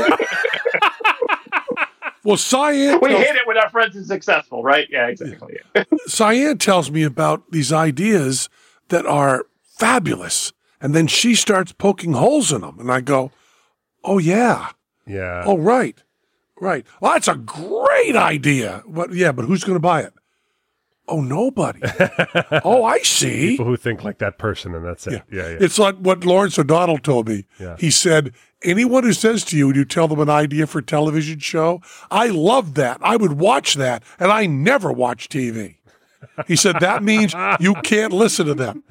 Well, Cyan... We hate it when our friends are successful, right? Yeah, exactly. Yeah. Cyan tells me about these ideas that are fabulous, and then she starts poking holes in them, and I go, oh, yeah. Yeah. Oh, right. Well, that's a great idea. But who's going to buy it? Oh, nobody. Oh, I see. People who think like that person, and that's it. Yeah. It's like what Lawrence O'Donnell told me. Yeah. He said, anyone who says to you when you tell them an idea for a television show, I love that. I would watch that, and I never watch TV. He said, that means you can't listen to them.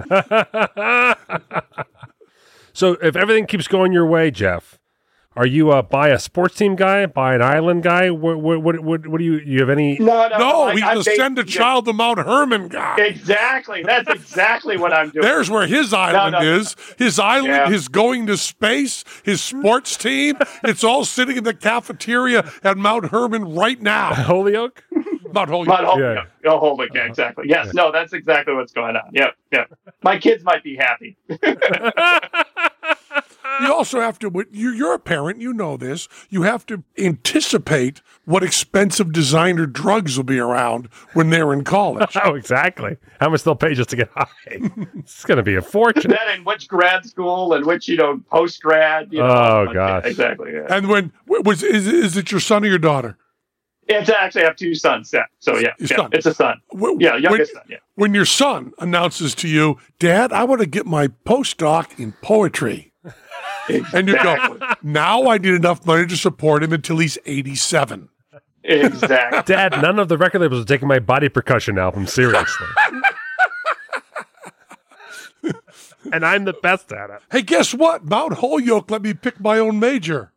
So if everything keeps going your way, Jeff, are you buy a sports team guy, buy an island guy? What do you have any? No, we just send a child to Mount Herman guy. Exactly. That's exactly what I'm doing. There's where his island is. His island, his going to space, his sports team. It's all sitting in the cafeteria at Mount Herman right now. Holyoke? Mount Holyoke. Yeah. Oh, Holyoke, yeah, exactly. Yes, no, that's exactly what's going on. Yep. My kids might be happy. You also have to, you're a parent, you know this, you have to anticipate what expensive designer drugs will be around when they're in college. Oh, exactly. How much they'll pay just to get high. It's going to be a fortune. That and which grad school and which, post-grad. Oh, gosh. Exactly, yeah. And is it your son or your daughter? It's actually, I have 2 sons. Yeah. So it's a son. Youngest son. Yeah. When your son announces to you, Dad, I want to get my postdoc in poetry. Exactly. And you go, now I need enough money to support him until he's 87. Exactly. Dad, none of the record labels are taking my body percussion album seriously. And I'm the best at it. Hey, guess what? Mount Holyoke let me pick my own major.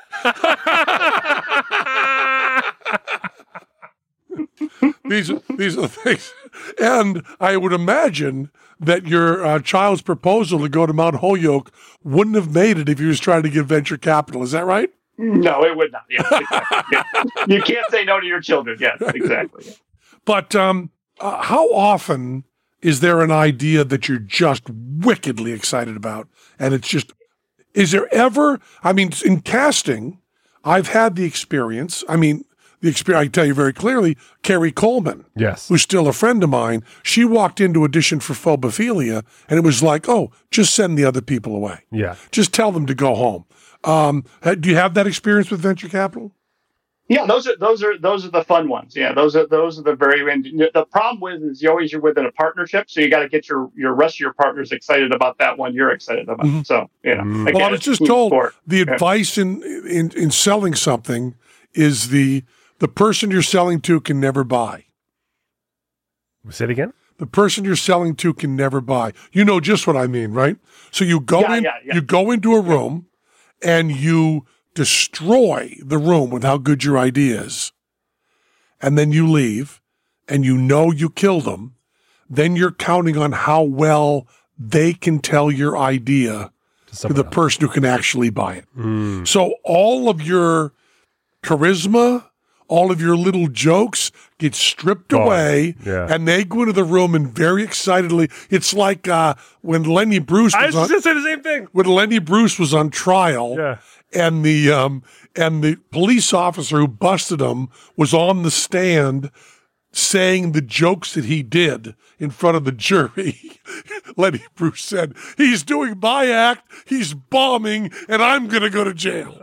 These are the things. And I would imagine that your child's proposal to go to Mount Holyoke wouldn't have made it if he was trying to get venture capital. Is that right? No, it would not. Yes, exactly. You can't say no to your children. Yes, exactly. But how often is there an idea that you're just wickedly excited about? And it's just, is there ever, I mean, in casting, I've had the experience. I mean, I can tell you very clearly, Carrie Coleman, yes, who's still a friend of mine, she walked into audition for Phobophilia, and it was like, oh, just send the other people away. Yeah. Just tell them to go home. Do you have that experience with venture capital? Yeah, those are the fun ones. Yeah, those are the very. The problem is you're within a partnership, so you got to get your rest of your partners excited about that one you're excited about. Mm-hmm. So again, well, I was just told the advice in selling something is the person you're selling to can never buy. Say it again. The person you're selling to can never buy. You know just what I mean, right? So you go you go into a room and you destroy the room with how good your idea is. And then you leave and you know you killed them. Then you're counting on how well they can tell your idea to the person who can actually buy it. Mm. So all of your charisma, all of your little jokes get stripped away, and they go into the room and very excitedly. It's like when Lenny Bruce was just going to say the same thing. When Lenny Bruce was on trial, and the police officer who busted him was on the stand saying the jokes that he did in front of the jury. Lenny Bruce said, "He's doing my act, he's bombing, and I'm going to go to jail."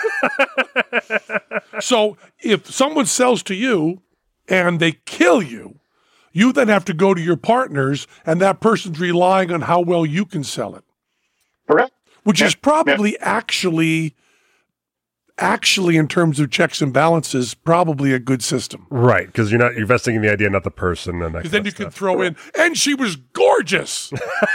So if someone sells to you and they kill you, you then have to go to your partners, and that person's relying on how well you can sell it. Correct. Which is probably actually in terms of checks and balances, probably a good system. Right, because you're investing in the idea, not the person. Because then you can throw in, and she was gorgeous.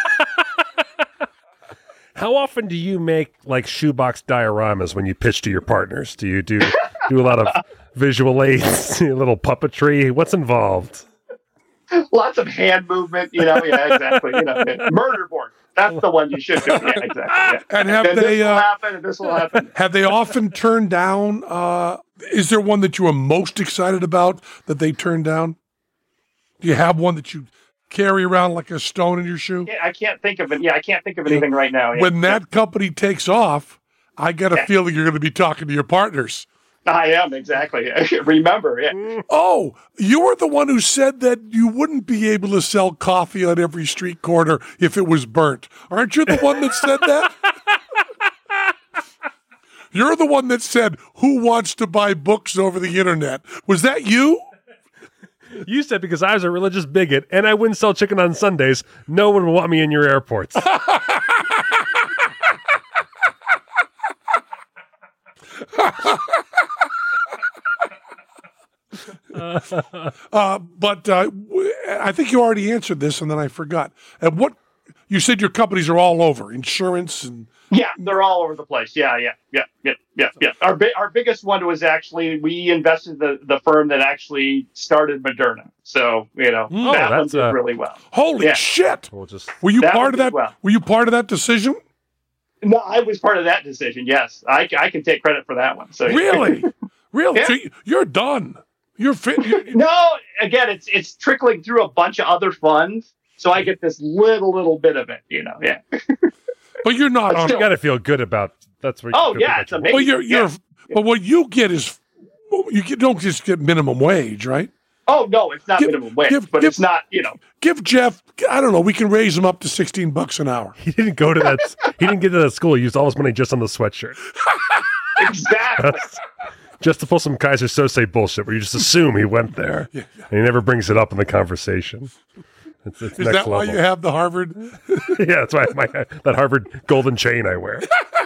How often do you make like shoebox dioramas when you pitch to your partners? Do you do a lot of visual aids, a little puppetry? What's involved? Lots of hand movement, exactly. Murder board. That's the one you should do. Yeah, exactly. Yeah. And this will happen. Have they often turned down? Is there one that you are most excited about that they turned down? Do you have one that you carry around like a stone in your shoe? Yeah, I can't think of it. Yeah, I can't think of anything right now. Yeah. When that company takes off, I get a feeling you're going to be talking to your partners. I am, exactly. Remember, yeah. Oh, you were the one who said that you wouldn't be able to sell coffee on every street corner if it was burnt. Aren't you the one that said that? You're the one that said, who wants to buy books over the internet? Was that you? You said because I was a religious bigot and I wouldn't sell chicken on Sundays, no one would want me in your airports. But I think you already answered this, and then I forgot. What you said your companies are all over, insurance and they're all over the place. Yeah. Our biggest one was actually we invested the firm that actually started Moderna. So that one did really well. Holy shit! Were you part of that? Well. Were you part of that decision? No, I was part of that decision. Yes, I can take credit for that one. So really. Yeah. So you're done. You're fit. No, again, it's trickling through a bunch of other funds, so I get this little bit of it, Yeah. But you're not on. You got to feel good about. That's where. It's amazing. Well, but what you get is don't just get minimum wage, right? Oh no, it's not minimum wage, but it's not. Give Jeff. I don't know. We can raise him up to $16 an hour. He didn't go to that. He didn't get to that school. He used all his money just on the sweatshirt. Exactly. Just to pull some Kaiser Sose bullshit where you just assume he went there. And he never brings it up in the conversation. It's Is that why you have the Harvard? Yeah, that's why I have that Harvard golden chain I wear.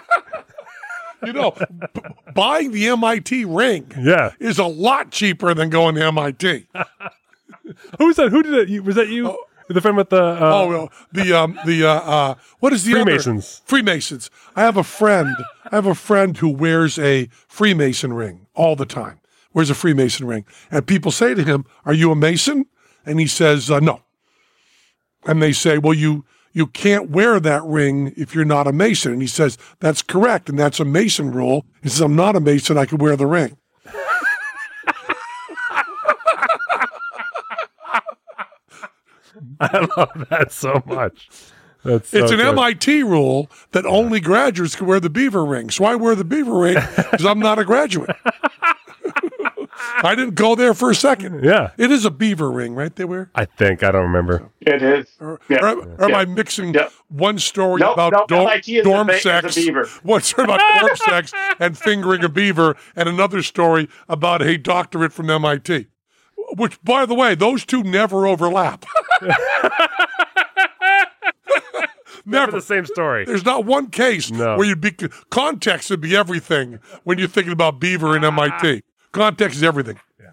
Buying the MIT ring is a lot cheaper than going to MIT. Who was that? Who did it? Was that you? The friend with the what is the Freemasons? Other? Freemasons. I have a friend who wears a Freemason ring all the time. Wears a Freemason ring, and people say to him, "Are you a Mason?" And he says, "No." And they say, "Well, you can't wear that ring if you're not a Mason." And he says, "That's correct, and that's a Mason rule." He says, "I'm not a Mason. I can wear the ring." I love that so much. It's an MIT rule that only graduates can wear the beaver ring. So I wear the beaver ring because I'm not a graduate. I didn't go there for a second. Yeah. It is a beaver ring, right? They wear? I think. I don't remember. It is. Or am I mixing one story about dorm sex? One story about dorm sex and fingering a beaver, and another story about a doctorate from MIT. Which, by the way, those two never overlap. Never the same story. There's not one case where you'd be context would be everything when you're thinking about beaver and MIT. Context is everything. Yeah.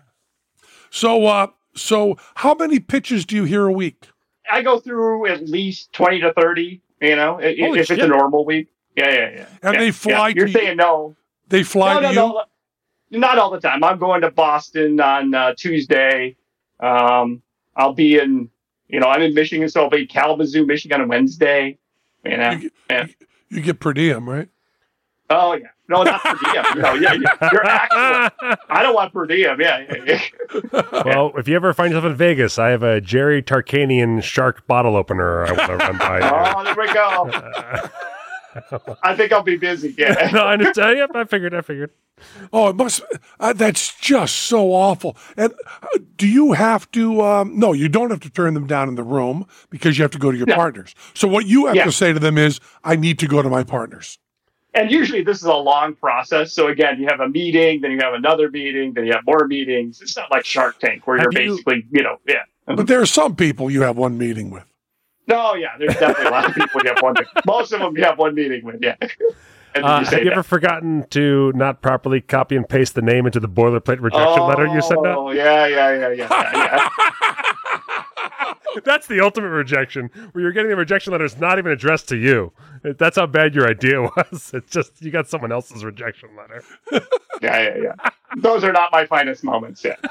So how many pitches do you hear a week? I go through at least 20 to 30. If it's a normal week. Yeah. And they fly to you. You're saying no. They fly to you. No. Not all the time. I'm going to Boston on Tuesday. I'll be in, I'm in Michigan, so I'll be in Kalamazoo, Michigan on Wednesday. You get per diem, right? Oh, yeah. No, not per diem. You're actual. I don't want per diem. Yeah. Well, if you ever find yourself in Vegas, I have a Jerry Tarkanian shark bottle opener I want to run by. Oh, there we go. I think I'll be busy. Yeah. No, I understand. Yep, I figured. Oh, it must. That's just so awful. And do you have to? No, you don't have to turn them down in the room because you have to go to your partners. So what you have to say to them is, "I need to go to my partners." And usually this is a long process. So again, you have a meeting, then you have another meeting, then you have more meetings. It's not like Shark Tank where you're basically, But there are some people you have one meeting with. No, yeah, there's definitely a lot of people you have one meeting. Most of them you have one meeting with, yeah. Have you ever forgotten to not properly copy and paste the name into the boilerplate rejection letter you sent out? Oh, yeah. That's the ultimate rejection, where you're getting the rejection letters not even addressed to you. That's how bad your idea was. It's just you got someone else's rejection letter. Yeah. Those are not my finest moments yet.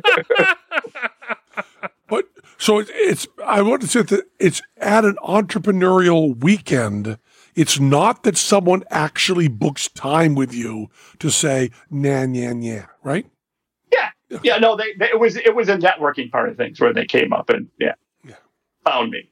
But so it's I want to say that it's at an entrepreneurial weekend. It's not that someone actually books time with you to say nah, right? Yeah. No, it was a networking part of things where they came up and found me.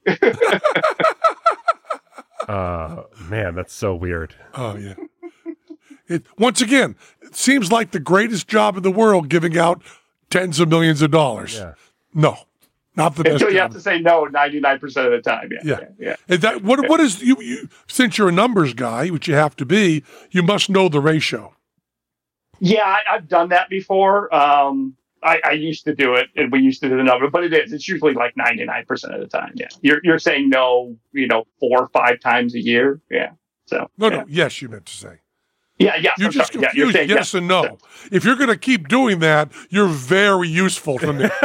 Man, that's so weird. Oh yeah. Once again, it seems like the greatest job in the world, giving out tens of millions of dollars. Yeah. No. Not the best. Until you have to say no 99% of the time. Yeah. Is that what is you? Since you're a numbers guy, which you have to be, you must know the ratio. Yeah, I've done that before. I used to do it, and we used to do the number, but it's usually like 99% of the time. Yeah, you're saying no, 4 or 5 times a year. Yeah. So no. Yes, you meant to say. Yeah. You just confused yes and no. So, if you're going to keep doing that, you're very useful to me.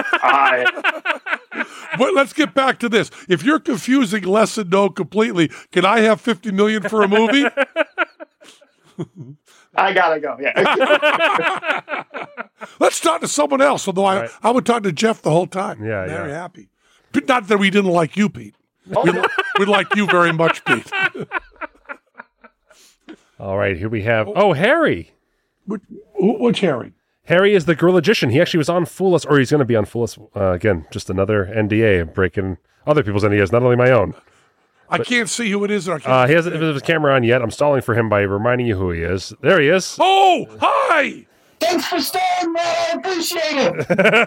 But let's get back to this. If you're confusing yes and no completely, can I have $50 million for a movie? I gotta go. Yeah. Let's talk to someone else. Although I would talk to Jeff the whole time. Yeah, very happy. But not that we didn't like you, Pete. We like you very much, Pete. All right, here we have. Oh, Harry. Which Harry? Harry is the Gorillagician. He actually was on Fool Us, or he's going to be on Fool Us again. Just another NDA, breaking other people's NDAs, not only my own. I can't see who it is. He hasn't have his camera on yet. I'm stalling for him by reminding you who he is. There he is. Oh, hi! Thanks for staying, man. I appreciate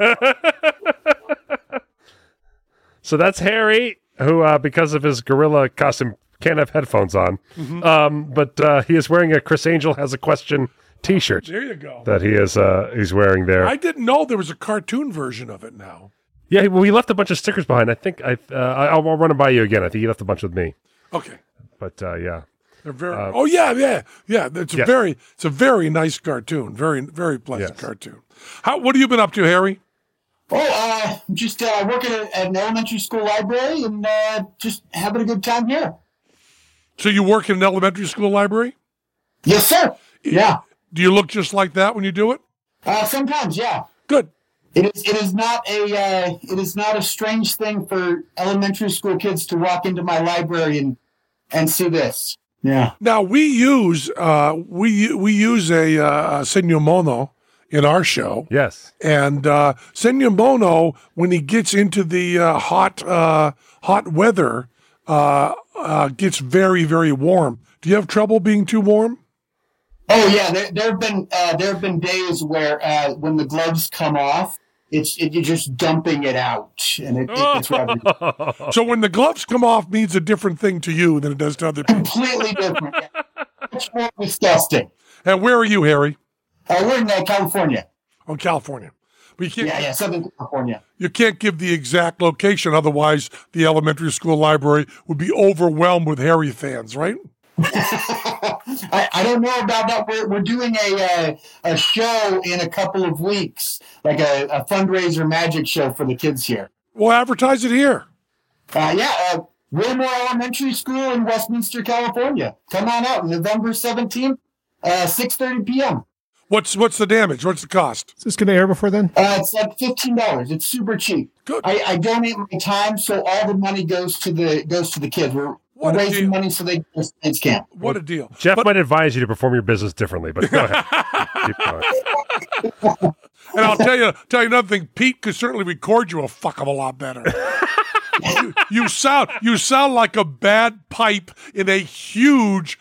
it. So that's Harry, who, because of his gorilla costume, can't have headphones on. Mm-hmm. But he is wearing a Chris Angel Has a Question T-shirt. There you go. That he is he's wearing there. I didn't know there was a cartoon version of it now. Yeah, well, he left a bunch of stickers behind. I think I'll run it by you again. I think he left a bunch with me. Okay. But yeah. They're very. Yeah. It's a very nice cartoon. Very, very pleasant cartoon. What have you been up to, Harry? Just working at an elementary school library and just having a good time here. So you work in an elementary school library? Yes, sir. Yeah. Do you look just like that when you do it? Sometimes, yeah. Good. It is not a strange thing for elementary school kids to walk into my library and see this. Yeah. Now we use a Senyo Mono in our show. Yes. And Senyo Mono, when he gets into the hot weather, gets very, very warm. Do you have trouble being too warm? Oh yeah, there have been days where when the gloves come off, you're just dumping it out, and it's rubber. So when the gloves come off, means a different thing to you than it does to other people. Completely different. Much more disgusting. And where are you, Harry? We're in California. Oh, California. But you can't, yeah, Southern California. You can't give the exact location, otherwise the elementary school library would be overwhelmed with Harry fans, right? I don't know about that. We're doing a show in a couple of weeks, like a fundraiser magic show for the kids here. We'll advertise it here. Wilmore Elementary School in Westminster, California. Come on out, November 17th, 6:30 p.m. What's the damage? What's the cost? Is this going to air before then? It's like $15. It's super cheap. Good. I donate my time, so all the money goes to the kids. We're raising money so they go to kids camp. What a deal. Jeff might advise you to perform your business differently, but go ahead. Keep going. And I'll tell you another thing. Pete could certainly record you a fuck of a lot better. you sound like a bad pipe in a huge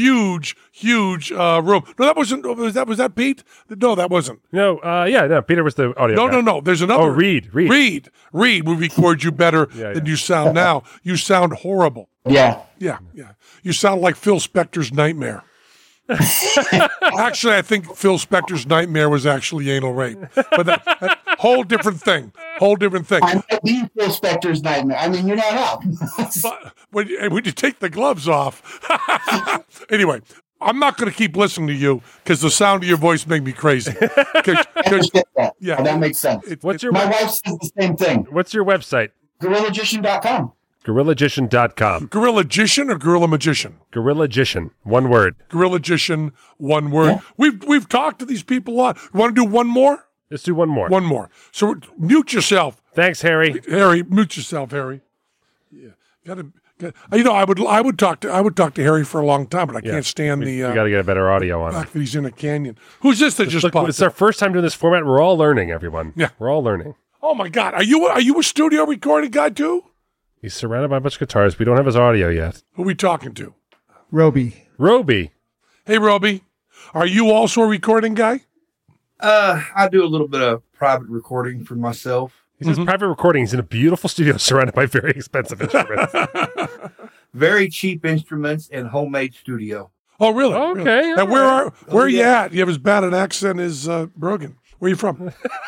room. No, that wasn't. Was that Pete? No, that wasn't. No, Peter was the audio guy. No. There's another. Oh, Reed would record you better than you sound now. You sound horrible. Yeah. You sound like Phil Spector's nightmare. Actually, I think Phil Spector's nightmare was actually anal rape, but that whole different thing. I might be Phil Spector's nightmare. I mean, you're not out. But when you take the gloves off, anyway. I'm not going to keep listening to you because the sound of your voice makes me crazy. Yeah, that makes sense. My wife says the same thing. What's your website? GorillaGition.com. GorillaGition.com. Gorillagician or Gorilla Magician? Gorillagician. One word. Gorillagician. One word. Yeah. We've talked to these people a lot. You want to do one more? Let's do one more. One more. So mute yourself. Thanks, Harry. Mute yourself, Harry. Yeah. I would talk to Harry for a long time, but I can't stand the. You got to get a better audio on it. He's in a canyon. Who's this that just popped? It's our first time doing this format. We're all learning, everyone. Yeah, we're all learning. Oh my God, are you a studio recording guy too? He's surrounded by a bunch of guitars. We don't have his audio yet. Who are we talking to? Roby. Hey, Roby. Are you also a recording guy? I do a little bit of private recording for myself. He says private recording. He's in a beautiful studio surrounded by very expensive instruments. Very cheap instruments and homemade studio. Oh, really? Okay. Really? And where are you at? You have as bad an accent as Brogan. Where are you from?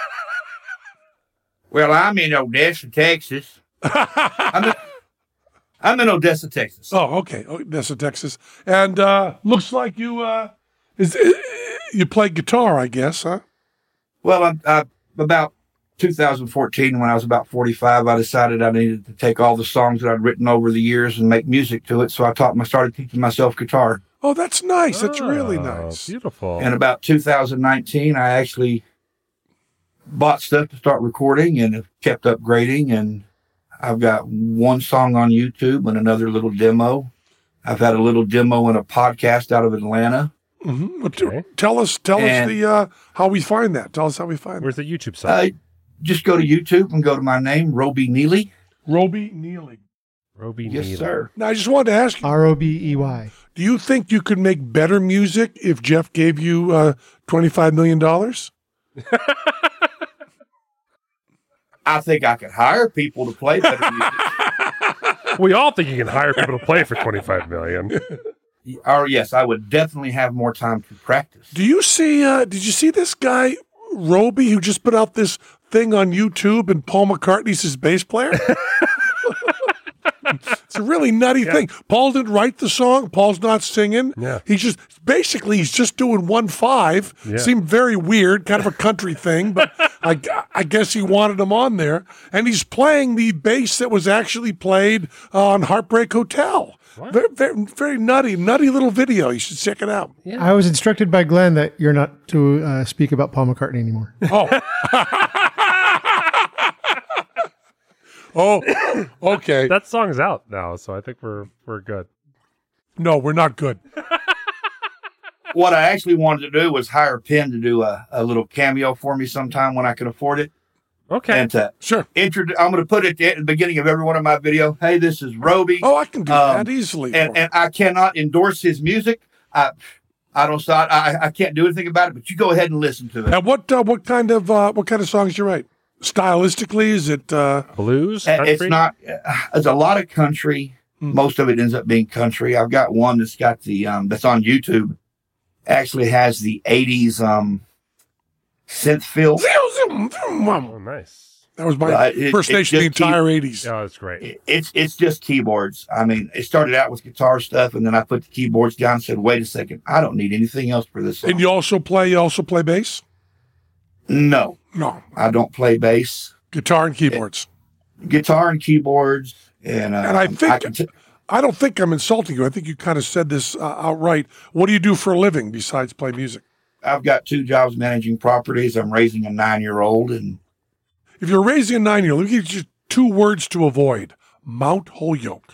Well, I'm in Odessa, Texas. I'm in Odessa, Texas. Oh, okay. Odessa, Texas. And looks like you you play guitar, I guess, huh? Well, about 2014, when I was about 45, I decided I needed to take all the songs that I'd written over the years and make music to it. So I started teaching myself guitar. Oh, that's nice. That's really nice. Beautiful. And about 2019, I actually bought stuff to start recording and have kept upgrading. And I've got one song on YouTube and another little demo. I've had a little demo in a podcast out of Atlanta. Mm-hmm. Okay. Tell us the how we find that. Tell us how we find. Where's the YouTube site? Just go to YouTube and go to my name, Roby Neely. Roby Neely. Yes, sir. Now, I just wanted to ask you, ROBEY. Do you think you could make better music if Jeff gave you $25 million? I think I could hire people to play better music. We all think you can hire people to play for $25 million. Or yes, I would definitely have more time to practice. Do you see? Did you see this guy Roby who just put out this thing on YouTube and Paul McCartney's his bass player? It's a really nutty thing. Paul didn't write the song. Paul's not singing. Yeah. He's just doing 1/5. Yeah. Seemed very weird, kind of a country thing, but I guess he wanted him on there. And he's playing the bass that was actually played on Heartbreak Hotel. Very, very, very nutty little video. You should check it out. Yeah. I was instructed by Glenn that you're not to speak about Paul McCartney anymore. Oh. Oh, okay. That song's out now, so I think we're good. No, we're not good. What I actually wanted to do was hire Penn to do a little cameo for me sometime when I could afford it. Okay. And sure. I'm going to put it at the beginning of every one of my videos. Hey, this is Roby. Oh, I can do that easily. And I cannot endorse his music. I can't do anything about it, but you go ahead and listen to it. And what kind of songs you write? Stylistically, is it blues? Country? It's not. It's a lot of country. Most of it ends up being country. I've got one that's got the that's on YouTube. Actually has the 80s synth feel. Oh, nice. That was my first station the entire 80s. Oh, that's great. It's just keyboards. I mean, it started out with guitar stuff, and then I put the keyboards down and said, "Wait a second, I don't need anything else for this song." And you also play bass? No, I don't play bass. Guitar and keyboards. Guitar and keyboards, and I think I don't think I'm insulting you. I think you kind of said this outright. What do you do for a living besides play music? I've got 2 jobs managing properties. I'm raising a 9-year-old, and if you're raising a 9-year-old, let me give you 2 words to avoid: Mount Holyoke.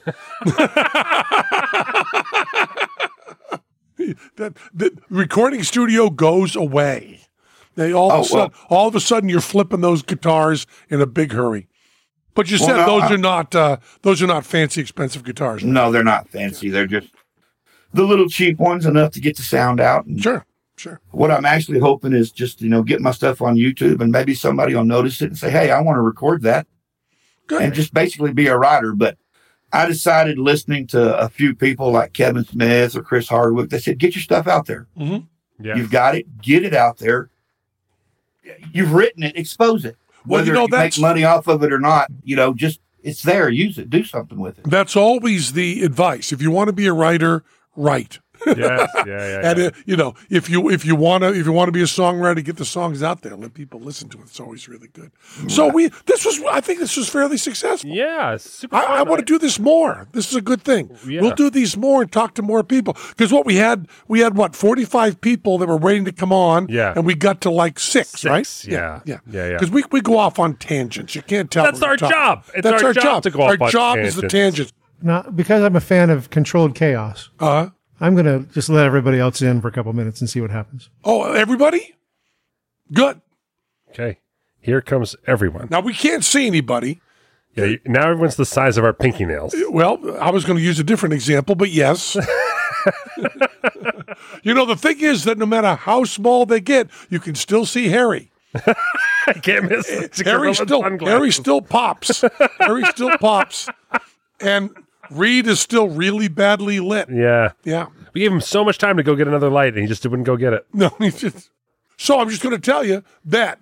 The recording studio goes away. All of a sudden, you're flipping those guitars in a big hurry. But you said those are not fancy, expensive guitars. Right? No, they're not fancy. They're just the little cheap ones, enough to get the sound out. And sure. What I'm actually hoping is just get my stuff on YouTube, and maybe somebody will notice it and say, "Hey, I want to record that," and just basically be a writer. But I decided, listening to a few people like Kevin Smith or Chris Hardwick, they said, "Get your stuff out there. Mm-hmm. Yeah. You've got it. Get it out there. You've written it. Expose it. Whether you make money off of it or not, just it's there. Use it. Do something with it." That's always the advice. If you want to be a writer, write. Yeah. And if you want to be a songwriter, get the songs out there, let people listen to it. It's always really good. So I think this was fairly successful. Yeah, super I want to do this more. This is a good thing. Yeah. We'll do these more and talk to more people, because what we had 45 people that were waiting to come on. Yeah, and we got to like 6, right? Yeah. Because we go off on tangents. You can't tell. That's our job. That's our job to go off on tangents. Our job is the tangents. Now, because I'm a fan of controlled chaos. I'm going to just let everybody else in for a couple minutes and see what happens. Oh, everybody? Good. Okay. Here comes everyone. Now, we can't see anybody. Yeah, now everyone's the size of our pinky nails. Well, I was going to use a different example, but yes. The thing is that no matter how small they get, you can still see Harry. I can't miss it. Harry still pops. Harry still pops. And Reed is still really badly lit. Yeah. We gave him so much time to go get another light, and he just wouldn't go get it. No, So I'm just going to tell you that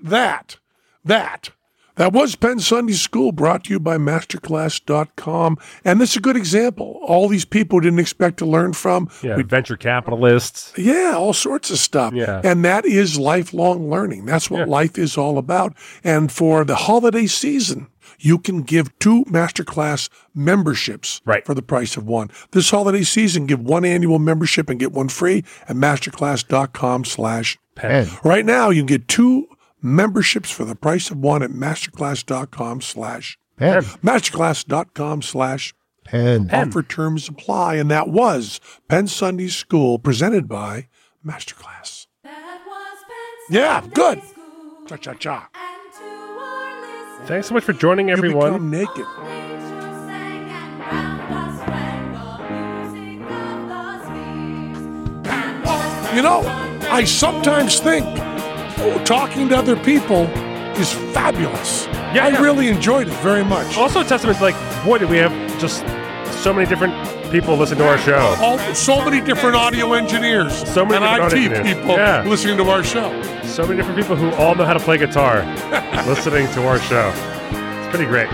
was Penn Sunday School, brought to you by Masterclass.com. And this is a good example. All these people didn't expect to learn from. Yeah, venture capitalists. Yeah, all sorts of stuff. Yeah. And that is lifelong learning. That's what life is all about. And for the holiday season, you can give 2 Masterclass memberships for the price of 1. This holiday season, give 1 annual membership and get 1 free at Masterclass.com/Penn. Right now, you can get 2 memberships for the price of 1 at Masterclass.com/Penn. Masterclass.com/Penn. Offer terms apply. And that was Penn Sunday School, presented by Masterclass. Yeah, good. Cha-cha-cha. Thanks so much for joining, everyone. You become naked. I sometimes think talking to other people is fabulous. I really enjoyed it very much. Also a testament to, boy, did we have just so many different people listen to our show. So many different audio engineers. So many and different IT people listening to our show. So many different people who all know how to play guitar listening to our show. It's pretty great.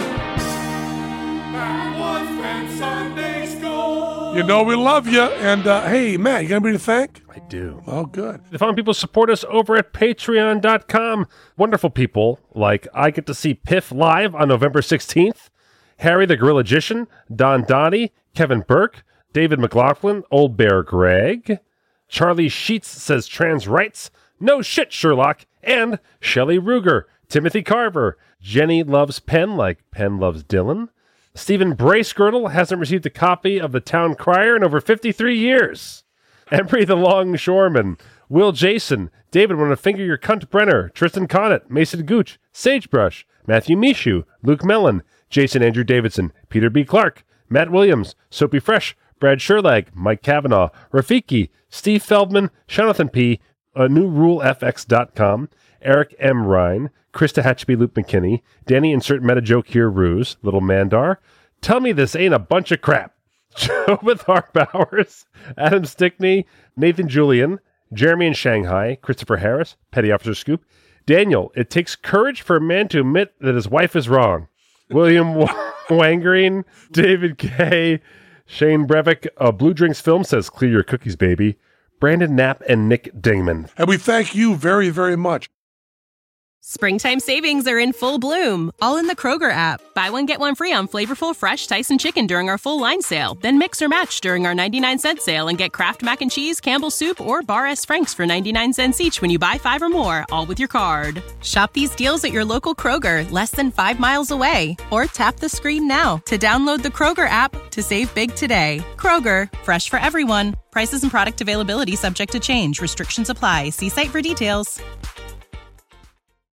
You know we love you. And hey, Matt, you got anybody to thank? I do. Oh, good. The following people support us over at patreon.com. Wonderful people like I get to see Piff live on November 16th, Harry the Gorilla Magician, Don Donnie, Kevin Burke, David McLaughlin, Old Bear Greg, Charlie Sheets says trans rights, no shit Sherlock, and Shelley Ruger, Timothy Carver, Jenny loves Penn like Penn loves Dylan, Stephen Bracegirdle hasn't received a copy of The Town Crier in over 53 years. Embry the Longshoreman, Will Jason, David Want to Finger Your Cunt Brenner, Tristan Connett, Mason Gooch, Sagebrush, Matthew Mishu, Luke Mellon, Jason Andrew Davidson, Peter B. Clark, Matt Williams, Soapy Fresh, Brad Sherlag, Mike Kavanaugh, Rafiki, Steve Feldman, Jonathan P., NewRuleFX.com, Eric M. Ryan, Krista Hatchby, Luke McKinney, Danny Insert Meta Joke Here Ruse, Little Mandar, Tell Me This Ain't a Bunch of Crap, Joe Bethar Bowers, Adam Stickney, Nathan Julian, Jeremy in Shanghai, Christopher Harris, Petty Officer Scoop, Daniel, It Takes Courage for a Man to Admit that His Wife is Wrong, William Wangreen, David K., Shane Brevick, Blue Drinks Film says Clear Your Cookies, Baby, Brandon Knapp, and Nick Dingman. And we thank you very, very much. Springtime savings are in full bloom, all in the Kroger app. Buy one, get one free on flavorful, fresh Tyson chicken during our full line sale. Then mix or match during our 99-cent sale and get Kraft Mac and Cheese, Campbell's Soup, or Bar S. Frank's for 99 cents each when you buy 5 or more, all with your card. Shop these deals at your local Kroger, less than 5 miles away. Or tap the screen now to download the Kroger app to save big today. Kroger, fresh for everyone. Prices and product availability subject to change. Restrictions apply. See site for details.